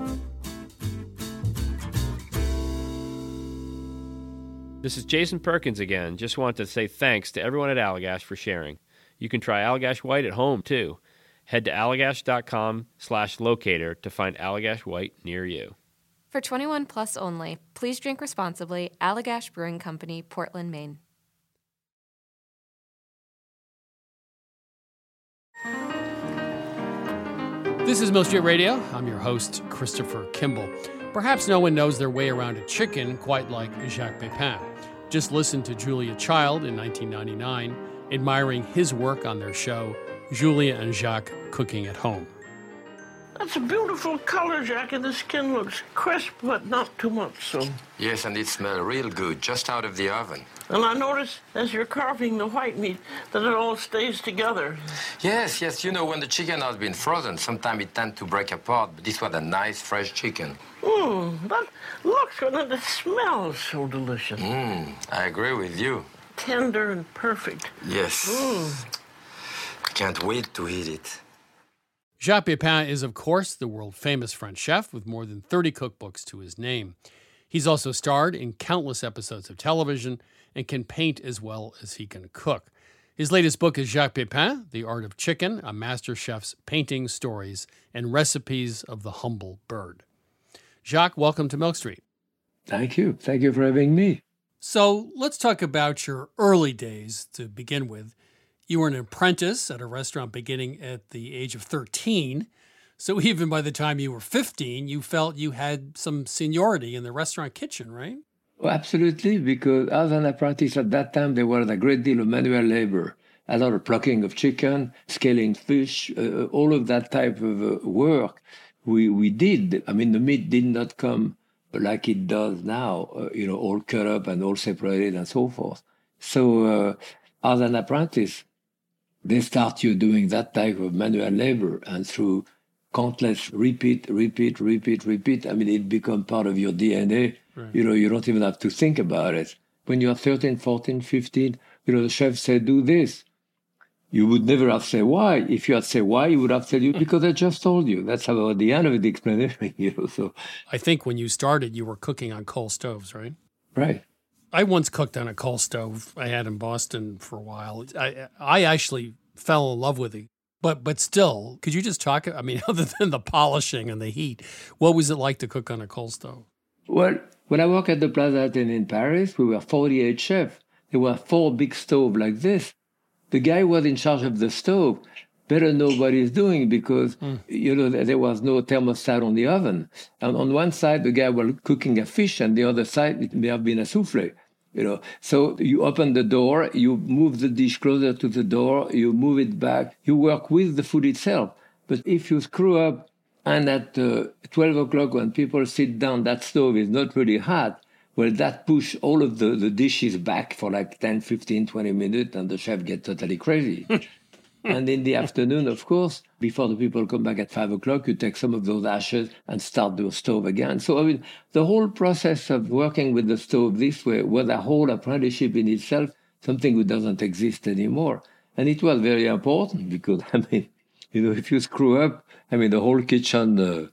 This is Jason Perkins again. Just wanted to say thanks to everyone at Allagash for sharing. You can try Allagash White at home, too. Head to allagash.com slash locator to find Allagash White near you. For twenty-one plus only, please drink responsibly. Allagash Brewing Company, Portland, Maine. This is Milk Street Radio. I'm your host, Christopher Kimball. Perhaps no one knows their way around a chicken quite like Jacques Pepin. Just listen to Julia Child in nineteen ninety-nine, admiring his work on their show, Julia and Jacques Cooking at Home. That's a beautiful color, Jacques, and the skin looks crisp, but not too much so. Yes, and it smells real good, just out of the oven. And I notice as you're carving the white meat that it all stays together. Yes, yes, you know, when the chicken has been frozen, sometimes it tends to break apart, but this was a nice, fresh chicken. Mmm, that looks good, and it smells so delicious. Mmm, I agree with you. Tender and perfect. Yes. Mmm. I can't wait to eat it. Jacques Pepin is, of course, the world-famous French chef with more than thirty cookbooks to his name. He's also starred in countless episodes of television and can paint as well as he can cook. His latest book is Jacques Pepin, The Art of Chicken, a master chef's painting, stories, and recipes of the humble bird. Jacques, welcome to Milk Street. Thank you. Thank you for having me. So let's talk about your early days to begin with. You were an apprentice at a restaurant beginning at the age of thirteen. So even by the time you were fifteen, you felt you had some seniority in the restaurant kitchen, right? Oh, absolutely, because as an apprentice at that time, there was a great deal of manual labor, a lot of plucking of chicken, scaling fish, uh, all of that type of uh, work we, we did. I mean, the meat did not come like it does now, uh, you know, all cut up and all separated and so forth. So uh, as an apprentice, they start you doing that type of manual labor, and through countless repeat, repeat, repeat, repeat, I mean, it becomes part of your D N A. Right. You know, you don't even have to think about it. when you're thirteen, fourteen, fifteen, you know, the chef said, do this. You would never have said why. If you had said why, you would have said you because I just told you. That's how at the end of it explained everything. You know, so I think when you started, you were cooking on coal stoves, right? Right. I once cooked on a coal stove I had in Boston for a while. I I actually fell in love with it. But but still, could you just talk, I mean, other than the polishing and the heat, what was it like to cook on a coal stove? Well, when I worked at the Plaza Athénée in Paris, we were forty-eight chefs. There were four big stoves like this. The guy who was in charge of the stove better know what he's doing because, mm. you know, there was no thermostat on the oven. And on one side, the guy was cooking a fish, and the other side, it may have been a souffle. You know, so you open the door, you move the dish closer to the door, you move it back, you work with the food itself. But if you screw up, and at uh, twelve o'clock when people sit down, that stove is not really hot, well, that push all of the, the dishes back for like ten, fifteen, twenty minutes, and the chef gets totally crazy. And in the afternoon, of course, before the people come back at five o'clock, you take some of those ashes and start the stove again. So, I mean, the whole process of working with the stove this way was a whole apprenticeship in itself, something that doesn't exist anymore. And it was very important because, I mean, you know, if you screw up, I mean, the whole kitchen, uh,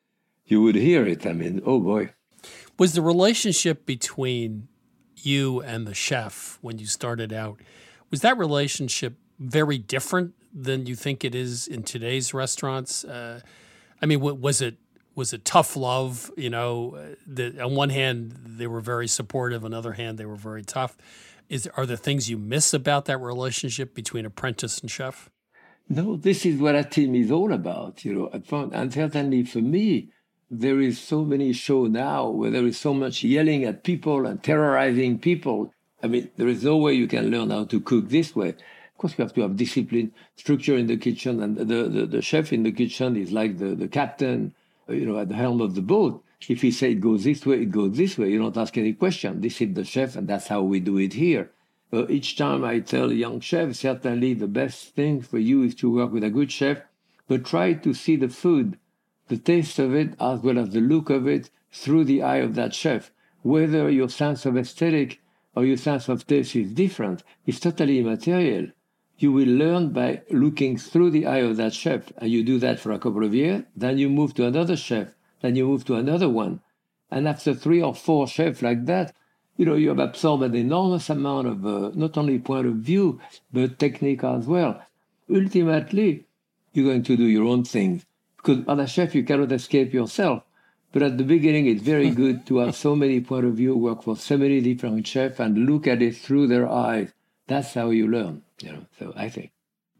you would hear it. I mean, oh boy. Was the relationship between you and the chef when you started out, was that relationship very different than you think it is in today's restaurants? Uh, I mean, was it was it tough love? You know, the, on one hand they were very supportive, on the other hand they were very tough. Is are there things you miss about that relationship between apprentice and chef? No, this is what a team is all about. You know, and certainly for me, there is so many shows now where there is so much yelling at people and terrorizing people. I mean, there is no way you can learn how to cook this way. Of course, you have to have discipline, structure in the kitchen, and the, the, the chef in the kitchen is like the, the captain, you know, at the helm of the boat. If he says it goes this way, it goes this way. You don't ask any question. This is the chef, and that's how we do it here. Uh, each time I tell young chefs, certainly the best thing for you is to work with a good chef, but try to see the food, the taste of it, as well as the look of it, through the eye of that chef. Whether your sense of aesthetic or your sense of taste is different, it's totally immaterial. You will learn by looking through the eye of that chef, and you do that for a couple of years, then you move to another chef, then you move to another one. And after three or four chefs like that, you know, you have absorbed an enormous amount of uh, not only point of view, but technique as well. Ultimately, you're going to do your own thing. Because as a chef, you cannot escape yourself. But at the beginning, it's very good to have so many point of view, work for so many different chefs, and look at it through their eyes. That's how you learn, you know, so I think.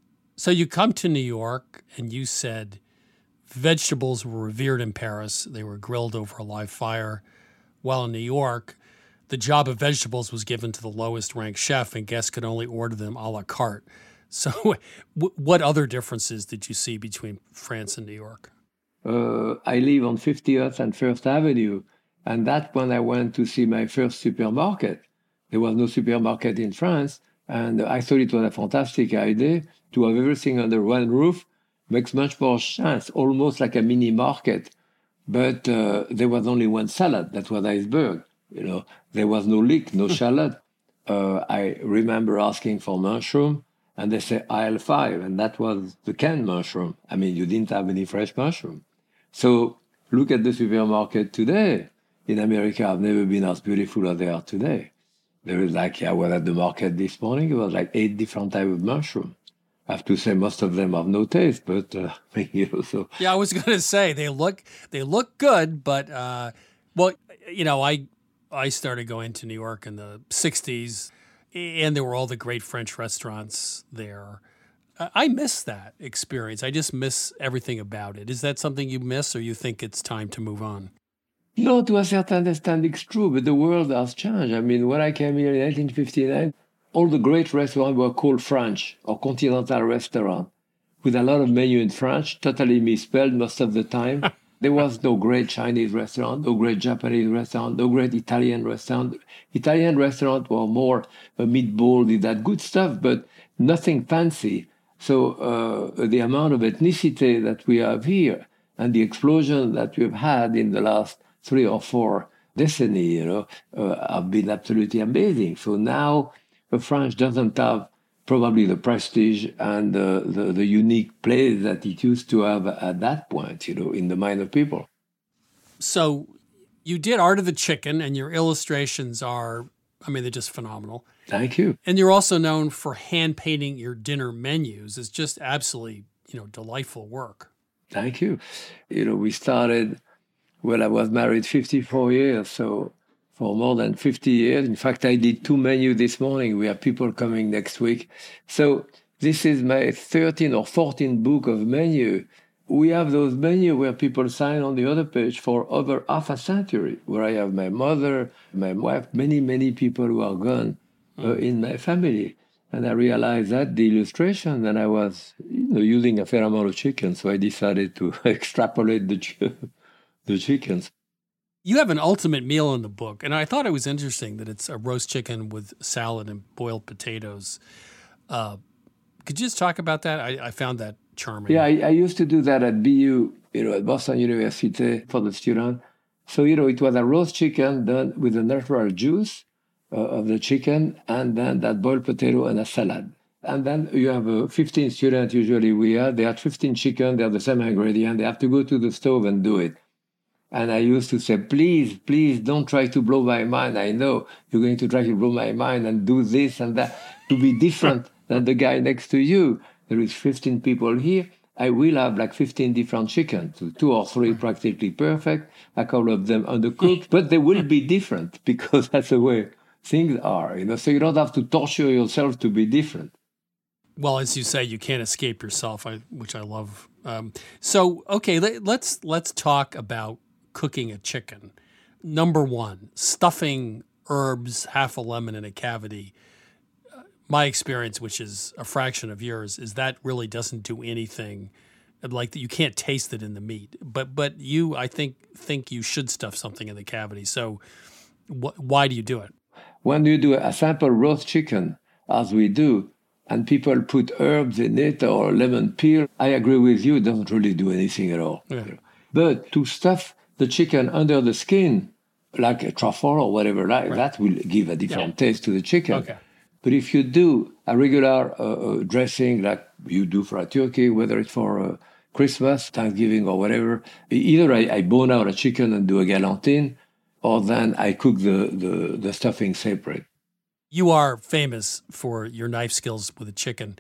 So you come to New York, and you said vegetables were revered in Paris. They were grilled over a live fire. While in New York, the job of vegetables was given to the lowest ranked chef, and guests could only order them a la carte. So w- what other differences did you see between France and New York? Uh, I live on fiftieth and First Avenue, and that's when I went to see my first supermarket. There was no supermarket in France, and I thought it was a fantastic idea to have everything under one roof. Makes much more sense, almost like a mini market. But uh, there was only one salad. That was iceberg. You know, there was no leek, no shallot. Uh, I remember asking for mushroom, and they say aisle five, and that was the canned mushroom. I mean, you didn't have any fresh mushroom. So look at the supermarket today. In America, I've never been as beautiful as they are today. There is like, I was at the market this morning, it was like eight different types of mushroom. I have to say most of them have no taste, but, uh, you know, so. Yeah, I was going to say, they look they look good, but, uh, well, you know, I I started going to New York in the sixties, and there were all the great French restaurants there. I miss that experience. I just miss everything about it. Is that something you miss, or you think it's time to move on? No, to a certain extent, it's true, but the world has changed. I mean, when I came here in nineteen fifty-nine, all the great restaurants were called French or continental restaurant, with a lot of menu in French, totally misspelled most of the time. There was no great Chinese restaurant, no great Japanese restaurant, no great Italian restaurant. Italian restaurants were more a meatball, did that good stuff, but nothing fancy. So uh, the amount of ethnicity that we have here and the explosion that we've had in the last three or four decenny, you know, uh, have been absolutely amazing. So now the French doesn't have probably the prestige and uh, the, the unique place that it used to have at that point, you know, in the mind of people. So you did Art of the Chicken, and your illustrations are, I mean, they're just phenomenal. Thank you. And you're also known for hand painting your dinner menus. It's just absolutely, you know, delightful work. Thank you. You know, we started, well, I was married fifty-four years, so for more than fifty years. In fact, I did two menus this morning. We have people coming next week. So this is my thirteenth or fourteenth book of menu. We have those menus where people sign on the other page for over half a century, where I have my mother, my wife, many, many people who are gone uh, in my family. And I realized that the illustration, and I was you know, using a fair amount of chicken, so I decided to extrapolate the, ch- the chickens. You have an ultimate meal in the book, and I thought it was interesting that it's a roast chicken with salad and boiled potatoes. Uh, could you just talk about that? I, I found that charming. Yeah, I, I used to do that at B U, you know, at Boston University for the student. So, you know, it was a roast chicken done with the natural juice uh, of the chicken, and then that boiled potato and a salad. And then you have uh, fifteen students, usually we are. They had fifteen chicken, they have the same ingredient. They have to go to the stove and do it. And I used to say, please, please don't try to blow my mind. I know you're going to try to blow my mind and do this and that to be different than the guy next to you. There is fifteen people here. I will have like fifteen different chickens, so two or three practically perfect, a couple of them undercooked, but they will be different because that's the way things are, you know. So you don't have to torture yourself to be different. Well, as you say, you can't escape yourself, I, which I love. Um, so, okay, let, let's let's talk about cooking a chicken. Number one, stuffing herbs, half a lemon in a cavity. Uh, my experience, which is a fraction of yours, is that really doesn't do anything. Like you can't taste it in the meat. But but you, I think, think you should stuff something in the cavity. So wh- why do you do it? When you do a simple roast chicken, as we do, and people put herbs in it or lemon peel, I agree with you, it doesn't really do anything at all. Yeah. But to stuff the chicken under the skin, like a truffle or whatever, like right. that will give a different yeah. taste to the chicken. Okay. But if you do a regular uh, uh, dressing like you do for a turkey, whether it's for uh, Christmas, Thanksgiving, or whatever, either I, I bone out a chicken and do a galantine, or then I cook the, the, the stuffing separate. You are famous for your knife skills with a chicken.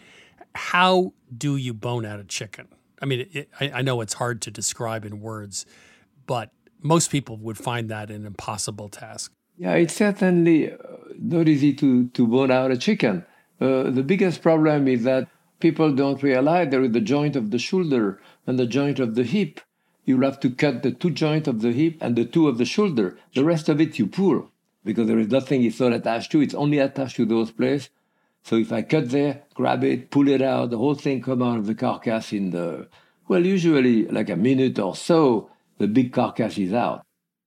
How do you bone out a chicken? I mean, it, I, I know it's hard to describe in words, but most people would find that an impossible task. Yeah, it's certainly not easy to, to bone out a chicken. Uh, the biggest problem is that people don't realize there is the joint of the shoulder and the joint of the hip. You'll have to cut the two joints of the hip and the two of the shoulder. The rest of it you pull, because there is nothing it's not attached to. It's only attached to those places. So if I cut there, grab it, pull it out, the whole thing come out of the carcass in the, well, usually like a minute or so, the big carcass is out.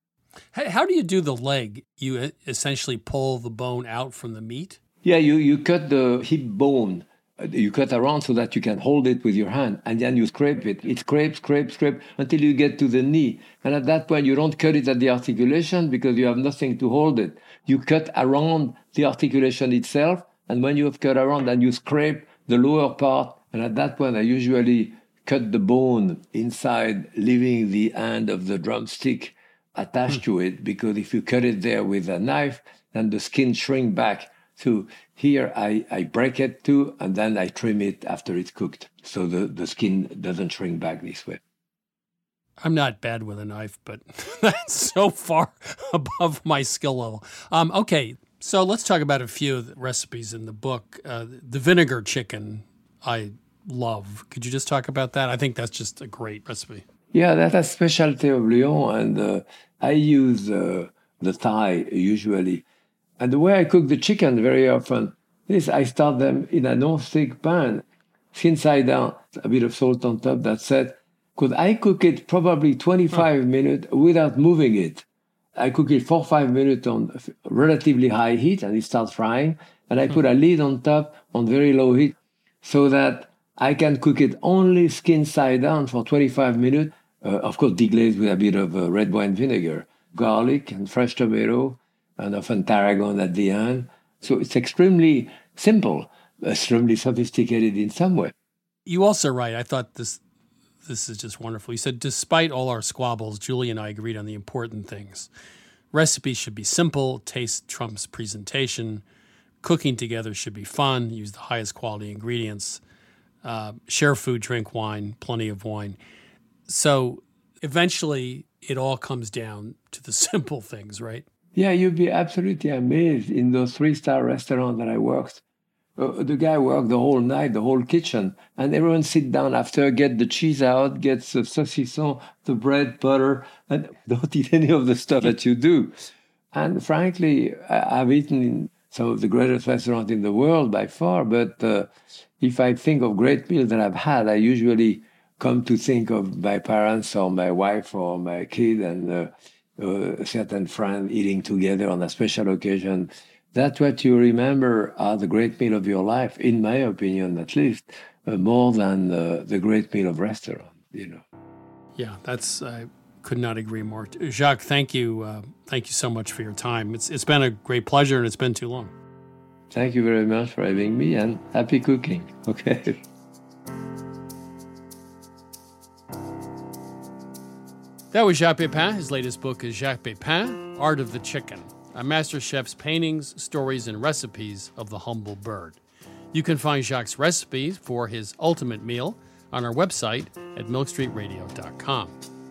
How do you do the leg? You essentially pull the bone out from the meat? Yeah, you, you cut the hip bone. You cut around so that you can hold it with your hand, and then you scrape it. It scrapes, scrapes, scrapes until you get to the knee. And at that point, you don't cut it at the articulation because you have nothing to hold it. You cut around the articulation itself, and when you have cut around, then you scrape the lower part. And at that point, I usually cut the bone inside, leaving the end of the drumstick attached mm. to it, because if you cut it there with a knife, then the skin shrinks back. So here I, I break it too, and then I trim it after it's cooked. So the, the skin doesn't shrink back this way. I'm not bad with a knife, but that's so far above my skill level. Um, okay, so let's talk about a few of the recipes in the book. Uh, the vinegar chicken I love. Could you just talk about that? I think that's just a great recipe. Yeah, that's a specialty of Lyon, and uh, I use uh, the thigh usually. And the way I cook the chicken very often is I start them in a non-stick pan, skin side down, a bit of salt on top. That's it. Because I cook it probably twenty-five huh. minutes without moving it. I cook it four or five minutes on relatively high heat, and it starts frying. And I put a lid on top on very low heat so that I can cook it only skin side down for twenty-five minutes. Uh, of course, deglazed with a bit of uh, red wine vinegar. garlic and fresh tomato, and often tarragon at the end. So it's extremely simple, extremely sophisticated in some way. You also write, I thought this this is just wonderful. You said, despite all our squabbles, Julie and I agreed on the important things. Recipes should be simple, taste trumps presentation, cooking together should be fun, use the highest quality ingredients, uh, share food, drink wine, plenty of wine. So eventually it all comes down to the simple things, right? Yeah, you'd be absolutely amazed in those three-star restaurants that I worked. Uh, the guy worked the whole night, the whole kitchen, and everyone sit down after, get the cheese out, gets the saucisson, the bread, butter, and don't eat any of the stuff that you do. And frankly, I, I've eaten in some of the greatest restaurants in the world by far, but uh, if I think of great meals that I've had, I usually come to think of my parents or my wife or my kid and uh, uh, a certain friend eating together on a special occasion. That's what you remember are the great meal of your life, in my opinion, at least, uh, more than uh, the great meal of restaurant, you know. Yeah, that's, I could not agree more. Jacques, thank you. Uh, thank you so much for your time. It's It's been a great pleasure, and it's been too long. Thank you very much for having me, and happy cooking. Okay. That was Jacques Pepin. His latest book is Jacques Pepin, Art of the Chicken, a master chef's paintings, stories, and recipes of the humble bird. You can find Jacques' recipes for his ultimate meal on our website at milk street radio dot com.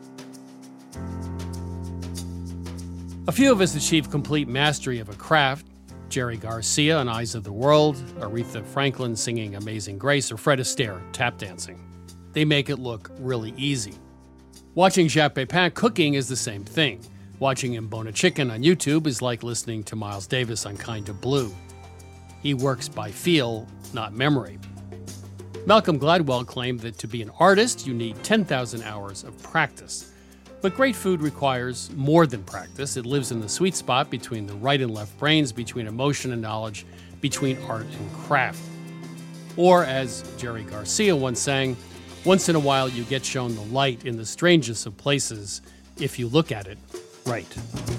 A few of us achieve complete mastery of a craft. Jerry Garcia on Eyes of the World, Aretha Franklin singing Amazing Grace, or Fred Astaire tap dancing. They make it look really easy. Watching Jacques Pepin cooking is the same thing. Watching him bone a chicken on YouTube is like listening to Miles Davis on Kind of Blue. He works by feel, not memory. Malcolm Gladwell claimed that to be an artist, you need ten thousand hours of practice. But great food requires more than practice. It lives in the sweet spot between the right and left brains, between emotion and knowledge, between art and craft. Or, as Jerry Garcia once sang, once in a while you get shown the light in the strangest of places if you look at it right.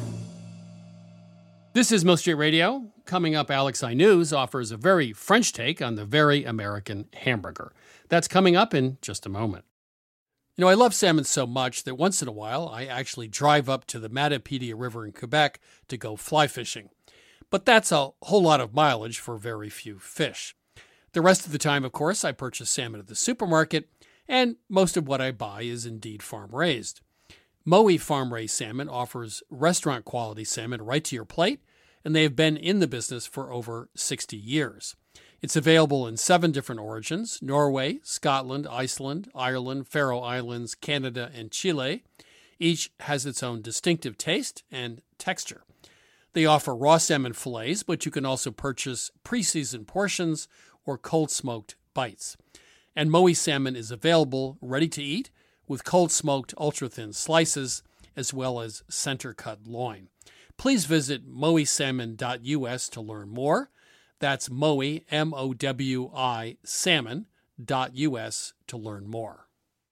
This is Milk Street Radio. Coming up, Alex I News offers a very French take on the very American hamburger. That's coming up in just a moment. You know, I love salmon so much that once in a while I actually drive up to the Matapedia River in Quebec to go fly fishing. But that's a whole lot of mileage for very few fish. The rest of the time, of course, I purchase salmon at the supermarket, and most of what I buy is indeed farm-raised. Mowi farm-raised salmon offers restaurant-quality salmon right to your plate, and they have been in the business for over sixty years. It's available in seven different origins: Norway, Scotland, Iceland, Ireland, Faroe Islands, Canada, and Chile. Each has its own distinctive taste and texture. They offer raw salmon fillets, but you can also purchase pre-seasoned portions or cold-smoked bites. And Mowi salmon is available ready to eat with cold-smoked ultra-thin slices as well as center-cut loin. Please visit mowi salmon dot u s to learn more. That's Mowi, M O W I, salmon dot u s to learn more.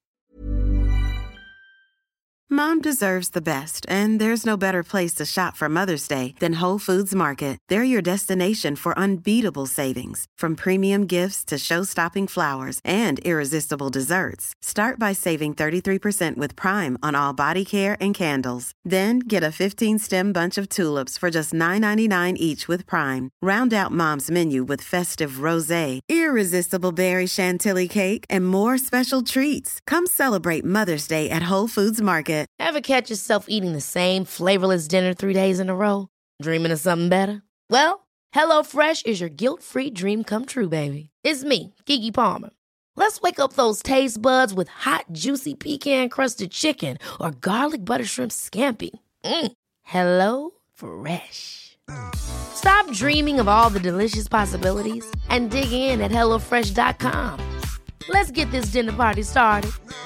Mom deserves the best, and there's no better place to shop for Mother's Day than Whole Foods Market. They're your destination for unbeatable savings, from premium gifts to show-stopping flowers and irresistible desserts. Start by saving thirty-three percent with Prime on all body care and candles. Then get a fifteen-stem bunch of tulips for just nine ninety-nine each with Prime. Round out Mom's menu with festive rosé, irresistible berry chantilly cake, and more special treats. Come celebrate Mother's Day at Whole Foods Market. Ever catch yourself eating the same flavorless dinner three days in a row? Dreaming of something better? Well, HelloFresh is your guilt-free dream come true, baby. It's me, Keke Palmer. Let's wake up those taste buds with hot, juicy pecan-crusted chicken or garlic butter shrimp scampi. Mm. Hello Fresh. Stop dreaming of all the delicious possibilities and dig in at hello fresh dot com. Let's get this dinner party started.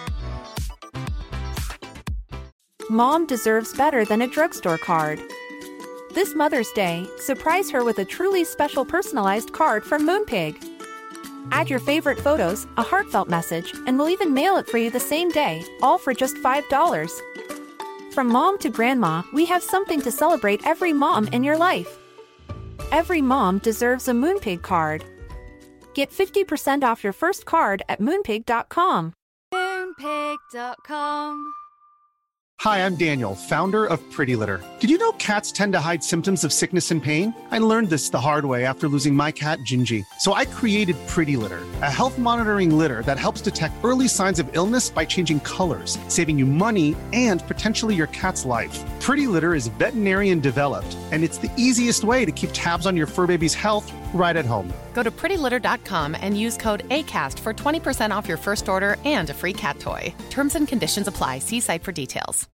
Mom deserves better than a drugstore card. This Mother's Day, surprise her with a truly special personalized card from Moonpig. Add your favorite photos, a heartfelt message, and we'll even mail it for you the same day, all for just five dollars. From mom to grandma, we have something to celebrate every mom in your life. Every mom deserves a Moonpig card. Get fifty percent off your first card at moonpig dot com. Moonpig dot com. Hi, I'm Daniel, founder of Pretty Litter. Did you know cats tend to hide symptoms of sickness and pain? I learned this the hard way after losing my cat, Gingy. So I created Pretty Litter, a health monitoring litter that helps detect early signs of illness by changing colors, saving you money and potentially your cat's life. Pretty Litter is veterinarian developed, and it's the easiest way to keep tabs on your fur baby's health right at home. Go to pretty litter dot com and use code ACAST for twenty percent off your first order and a free cat toy. Terms and conditions apply. See site for details.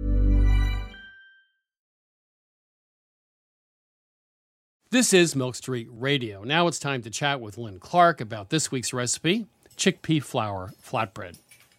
This is Milk Street Radio. Now it's time to chat with Lynn Clark about this week's recipe, chickpea flour flatbread.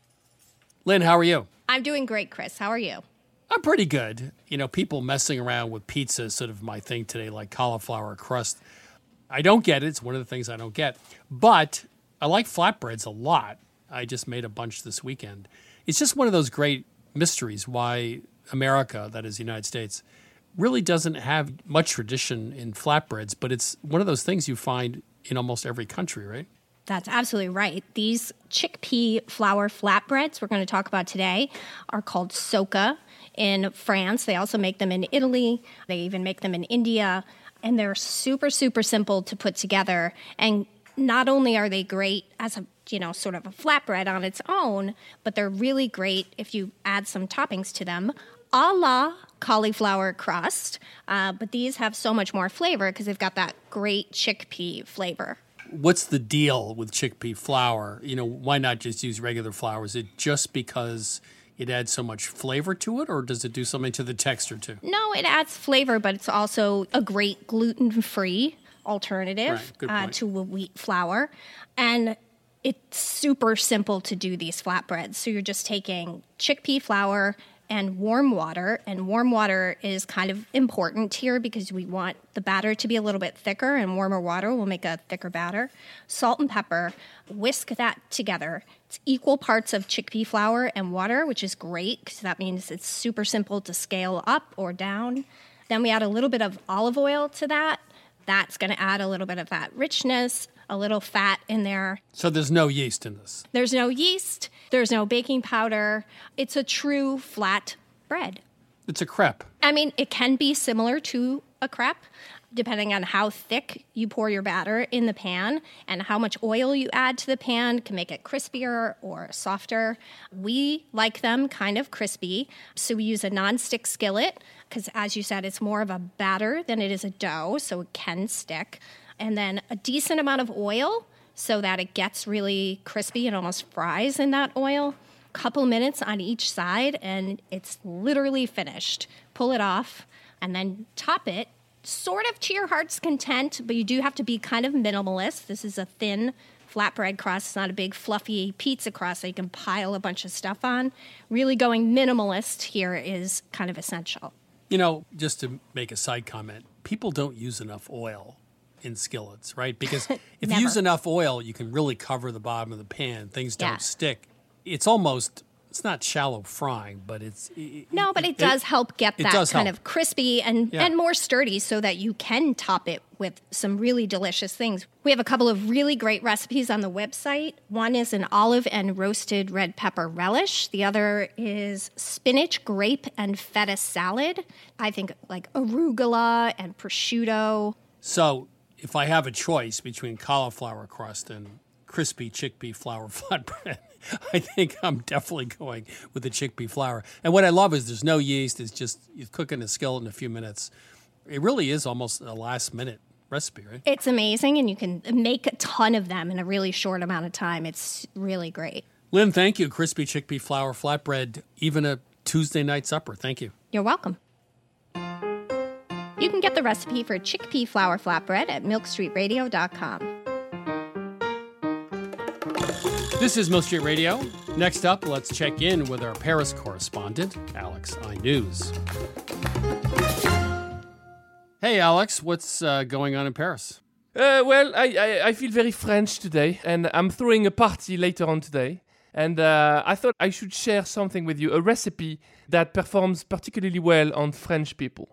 Lynn, how are you? I'm doing great, Chris. How are you? I'm pretty good. You know, people messing around with pizza is sort of my thing today, like cauliflower crust. I don't get it. It's one of the things I don't get. But I like flatbreads a lot. I just made a bunch this weekend. It's just one of those great mysteries why America, that is the United States, really doesn't have much tradition in flatbreads, but it's one of those things you find in almost every country, right? That's absolutely right. These chickpea flour flatbreads we're going to talk about today are called soca in France. They also make them in Italy. They even make them in India. And they're super, super simple to put together. And not only are they great as a, you know, sort of a flatbread on its own, but they're really great if you add some toppings to them, a la cauliflower crust. Uh, but these have so much more flavor because they've got that great chickpea flavor. What's the deal with chickpea flour? You know, why not just use regular flour? Is it just because it adds so much flavor to it, or does it do something to the texture too? No, it adds flavor, but it's also a great gluten-free alternative Right, good uh, point. to a wheat flour. And it's super simple to do these flatbreads. So you're just taking chickpea flour and warm water. And warm water is kind of important here because we want the batter to be a little bit thicker, and warmer water will make a thicker batter. Salt and pepper, whisk that together. It's equal parts of chickpea flour and water, which is great because that means it's super simple to scale up or down. Then we add a little bit of olive oil to that. That's going to add a little bit of that richness, a little fat in there. So there's no yeast in this? There's no yeast. There's no baking powder. It's a true flat bread. It's a crepe. I mean, it can be similar to a crepe, depending on how thick you pour your batter in the pan and how much oil you add to the pan can make it crispier or softer. We like them kind of crispy, so we use a nonstick skillet because, as you said, it's more of a batter than it is a dough, so it can stick. And then a decent amount of oil so that it gets really crispy and almost fries in that oil. Couple minutes on each side, and it's literally finished. Pull it off, and then top it sort of to your heart's content, but you do have to be kind of minimalist. This is a thin flatbread crust. It's not a big fluffy pizza crust that you can pile a bunch of stuff on. Really going minimalist here is kind of essential. You know, just to make a side comment, people don't use enough oil in skillets, right? Because if you use enough oil, you can really cover the bottom of the pan. Things don't Yeah. stick. It's almost, it's not shallow frying, but it's... It, No, but it does help get it that does kind help. of crispy and, Yeah. and more sturdy so that you can top it with some really delicious things. We have a couple of really great recipes on the website. One is an olive and roasted red pepper relish. The other is spinach, grape, and feta salad. I think like arugula and prosciutto. So if I have a choice between cauliflower crust and crispy chickpea flour flatbread, I think I'm definitely going with the chickpea flour. And what I love is there's no yeast. It's just you cook in a skillet in a few minutes. It really is almost a last-minute recipe, right? It's amazing, and you can make a ton of them in a really short amount of time. It's really great. Lynn, thank you. Crispy chickpea flour flatbread, even a Tuesday night supper. Thank you. You're welcome. You can get the recipe for chickpea flour flatbread at milk street radio dot com. This is Milk Street Radio. Next up, let's check in with our Paris correspondent, Alex iNews. Hey, Alex, what's uh, going on in Paris? Uh, well, I, I, I feel very French today, and I'm throwing a party later on today. And uh, I thought I should share something with you, a recipe that performs particularly well on French people.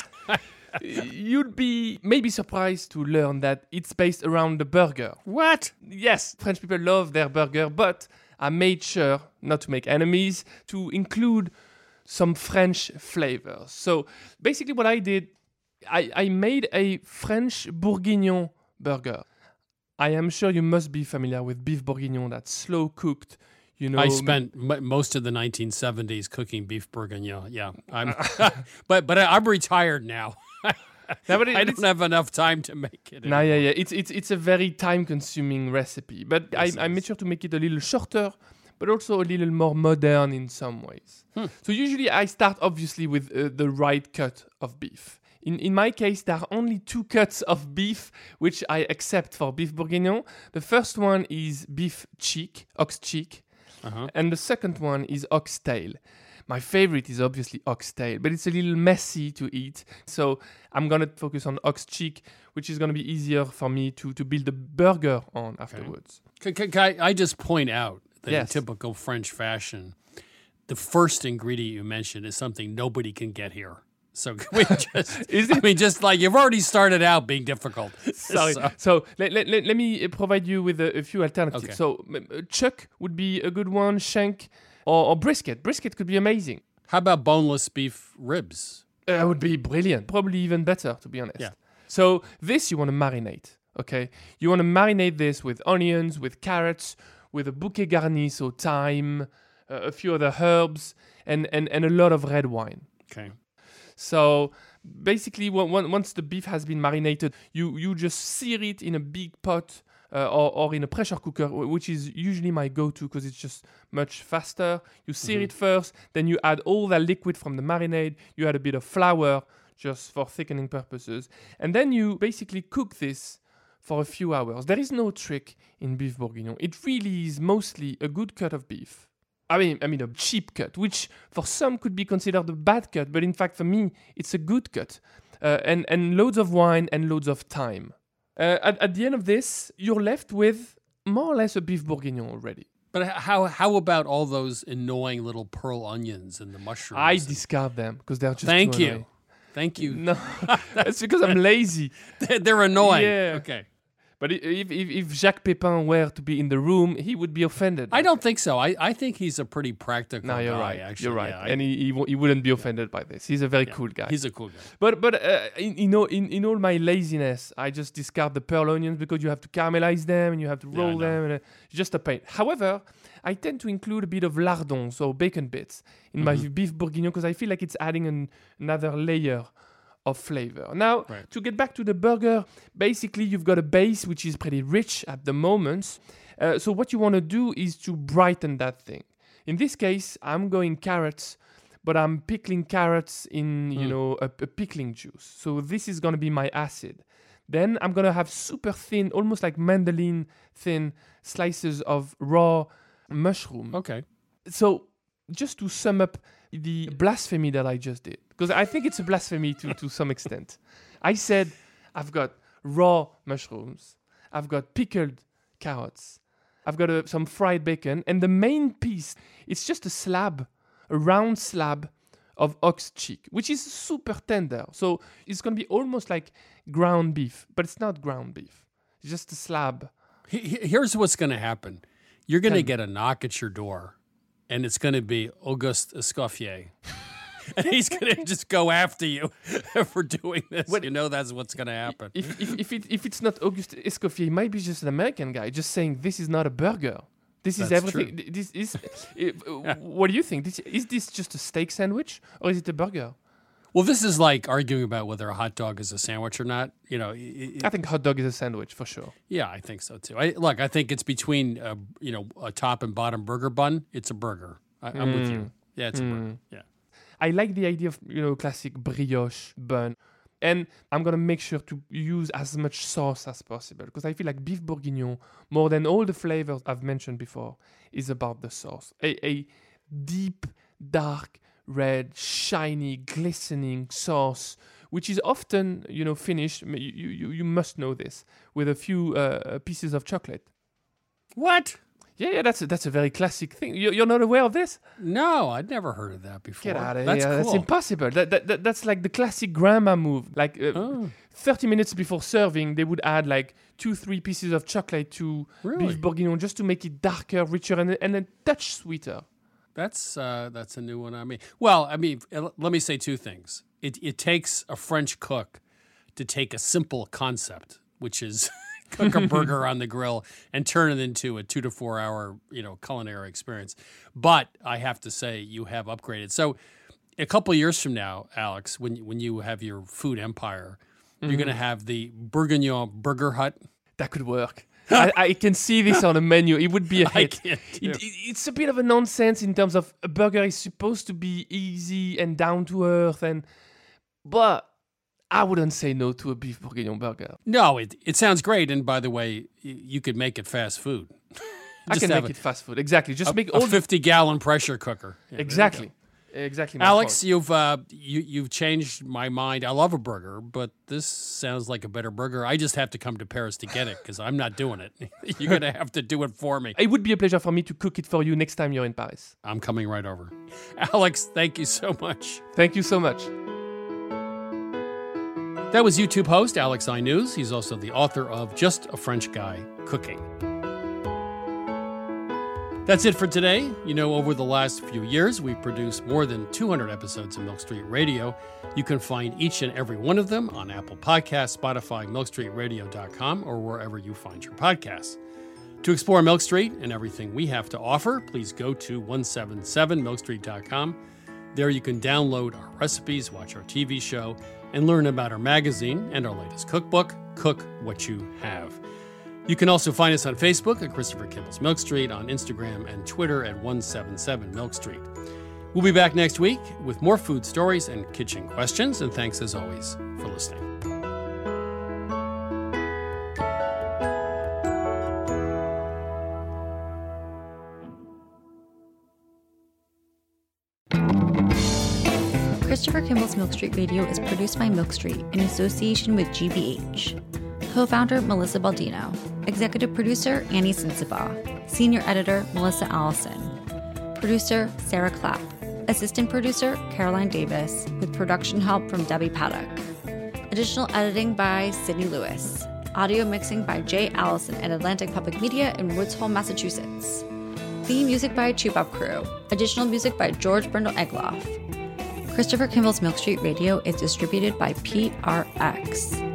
You'd be maybe surprised to learn that it's based around the burger. What? Yes, French people love their burger, but I made sure not to make enemies, to include some French flavors. So basically what I did, I, I made a French bourguignon burger. I am sure you must be familiar with beef bourguignon that's slow cooked. You know, I spent m- most of the nineteen seventies cooking beef bourguignon. Yeah, I'm, but but I'm retired now. No, but it, I don't have enough time to make it. No, yeah, yeah. It's it's it's a very time-consuming recipe, but Yes, I, I made sure to make it a little shorter, but also a little more modern in some ways. Hmm. So usually I start obviously with uh, the right cut of beef. In in my case, there are only two cuts of beef which I accept for beef bourguignon. The first one is beef cheek, ox cheek, uh-huh. and the second one is ox tail. My favorite is obviously oxtail, but it's a little messy to eat. So I'm going to focus on ox cheek, which is going to be easier for me to, to build a burger on afterwards. Can, can, can I, I just point out that Yes. in typical French fashion, the first ingredient you mentioned is something nobody can get here. So can we just, Is it? I mean, just like you've already started out being difficult. Sorry. So- So, let, let, let, let me uh, provide you with a, a few alternatives. Okay. So m- uh, chuck would be a good one, shank, or, or brisket. Brisket could be amazing. How about boneless beef ribs? That would be brilliant. Probably even better, to be honest. Yeah. So this you want to marinate, okay? You want to marinate this with onions, with carrots, with a bouquet garni, so thyme, uh, a few other herbs, and, and, and a lot of red wine. Okay. So basically, when, when, once the beef has been marinated, you, you just sear it in a big pot uh, or, or in a pressure cooker, wh- which is usually my go-to because it's just much faster. You sear Mhm. it first, then you add all the liquid from the marinade, you add a bit of flour just for thickening purposes, and then you basically cook this for a few hours. There is no trick in beef bourguignon. It really is mostly a good cut of beef. I mean, I mean a cheap cut, which for some could be considered a bad cut, but in fact for me, it's a good cut. Uh, and, and loads of wine and loads of thyme. Uh, at, at the end of this, you're left with more or less a beef bourguignon already. But h- how how about all those annoying little pearl onions and the mushrooms? I discard them because they're just Thank too you. annoying. Thank you. No, that's because I'm lazy. They're- They're annoying. Yeah. Okay. But i- if, if, if Jacques Pepin were to be in the room, he would be offended. I don't think so. I, I think he's a pretty practical No, you're guy, right. actually. You're right. Yeah, I- and he, he, wo- he wouldn't be offended by this. He's a very cool guy. He's a cool guy. But but uh, in, in, all, in, in all my laziness, I just discard the pearl onions because you have to caramelize them and you have to Yeah, I roll know. them. And, uh, it's just a pain. However, I tend to include a bit of lardon, so bacon bits, in my Mhm. beef bourguignon because I feel like it's adding an, another layer of flavor. Now, Right. to get back to the burger, basically you've got a base which is pretty rich at the moment. Uh, so what you want to do is to brighten that thing. In this case, I'm going carrots, but I'm pickling carrots in, you Mm. know, a, a pickling juice. So this is going to be my acid. Then I'm going to have super thin, almost like mandolin thin slices of raw mushroom. Okay. So just to sum up the blasphemy that I just did, because I think it's a blasphemy to, to some extent. I said, I've got raw mushrooms, I've got pickled carrots, I've got uh, some fried bacon, and the main piece, it's just a slab, a round slab of ox cheek, which is super tender. So it's going to be almost like ground beef, but it's not ground beef. It's just a slab. He- he- Here's what's going to happen. You're going to Tell get me. a knock at your door, and it's going to be Auguste Escoffier. And he's going to just go after you for doing this. You know that's what's going to happen. If if if, it, if it's not Auguste Escoffier, it might be just an American guy just saying this is not a burger. This is That's everything. true. This is. uh, what do you think? This, is this just a steak sandwich or is it a burger? Well, this is like arguing about whether a hot dog is a sandwich or not. You know, it- I think hot dog is a sandwich for sure. Yeah, I think so too. I, look, I think it's between uh, you know a top and bottom burger bun. It's a burger. I, I'm with you. Mm. Yeah, it's a burger. Mm. Yeah. I like the idea of, you know, classic brioche bun. And I'm going to make sure to use as much sauce as possible because I feel like beef bourguignon, more than all the flavors I've mentioned before, is about the sauce. A, a deep, dark, red, shiny, glistening sauce, which is often, you know, finished, you, you, you must know this, with a few uh, pieces of chocolate. What? Yeah, yeah, that's a, that's a very classic thing. You, you're not aware of this? No, I'd never heard of that before. Get out of that's here. Cool. That's impossible. That, that, that That's like the classic grandma move. Like uh, oh. thirty minutes before serving, they would add like two, three pieces of chocolate to really? beef bourguignon just to make it darker, richer, and, and a touch sweeter. That's uh, that's a new one on me. Well, I mean, let me say two things. It it takes a French cook to take a simple concept, which is cook a burger on the grill and turn it into a two to four hour, you know, culinary experience. But I have to say, you have upgraded. So, a couple of years from now, Alex, when when you have your food empire, mm-hmm. you're going to have the Bourguignon Burger Hut. That could work. I, I can see this on a menu. It would be a hit. I it, it, it's a bit of a nonsense in terms of a burger is supposed to be easy and down to earth, and but I wouldn't say no to a beef bourguignon burger. No, it it sounds great. And by the way, you, you could make it fast food. I can make a, it fast food. Exactly. Just a, make a all fifty gallon pressure cooker. Yeah, exactly. Exactly. Alex, point. you've uh, you you've changed my mind. I love a burger, but this sounds like a better burger. I just have to come to Paris to get it because I'm not doing it. You're gonna have to do it for me. It would be a pleasure for me to cook it for you next time you're in Paris. I'm coming right over. Alex, thank you so much. Thank you so much. That was YouTube host Alex Inuz. He's also the author of Just a French Guy Cooking. That's it for today. You know, over the last few years, we've produced more than two hundred episodes of Milk Street Radio. You can find each and every one of them on Apple Podcasts, Spotify, milk street radio dot com, or wherever you find your podcasts. To explore Milk Street and everything we have to offer, please go to one seventy-seven milk street dot com. There you can download our recipes, watch our T V show, and learn about our magazine and our latest cookbook, Cook What You Have. You can also find us on Facebook at Christopher Kimball's Milk Street, on Instagram and Twitter at one seventy-seven milk street. We'll be back next week with more food stories and kitchen questions, and thanks as always for listening. Christopher Kimball's Milk Street Radio is produced by Milk Street in association with G B H. Co-founder Melissa Baldino. Executive producer Annie Sensabaugh. Senior editor Melissa Allison. Producer Sarah Clapp. Assistant producer Caroline Davis, with production help from Debbie Paddock. Additional editing by Sydney Lewis. Audio mixing by Jay Allison at Atlantic Public Media in Woods Hole, Massachusetts. Theme music by Chubop Crew. Additional music by George Brindle Egloff. Christopher Kimball's Milk Street Radio is distributed by P R X.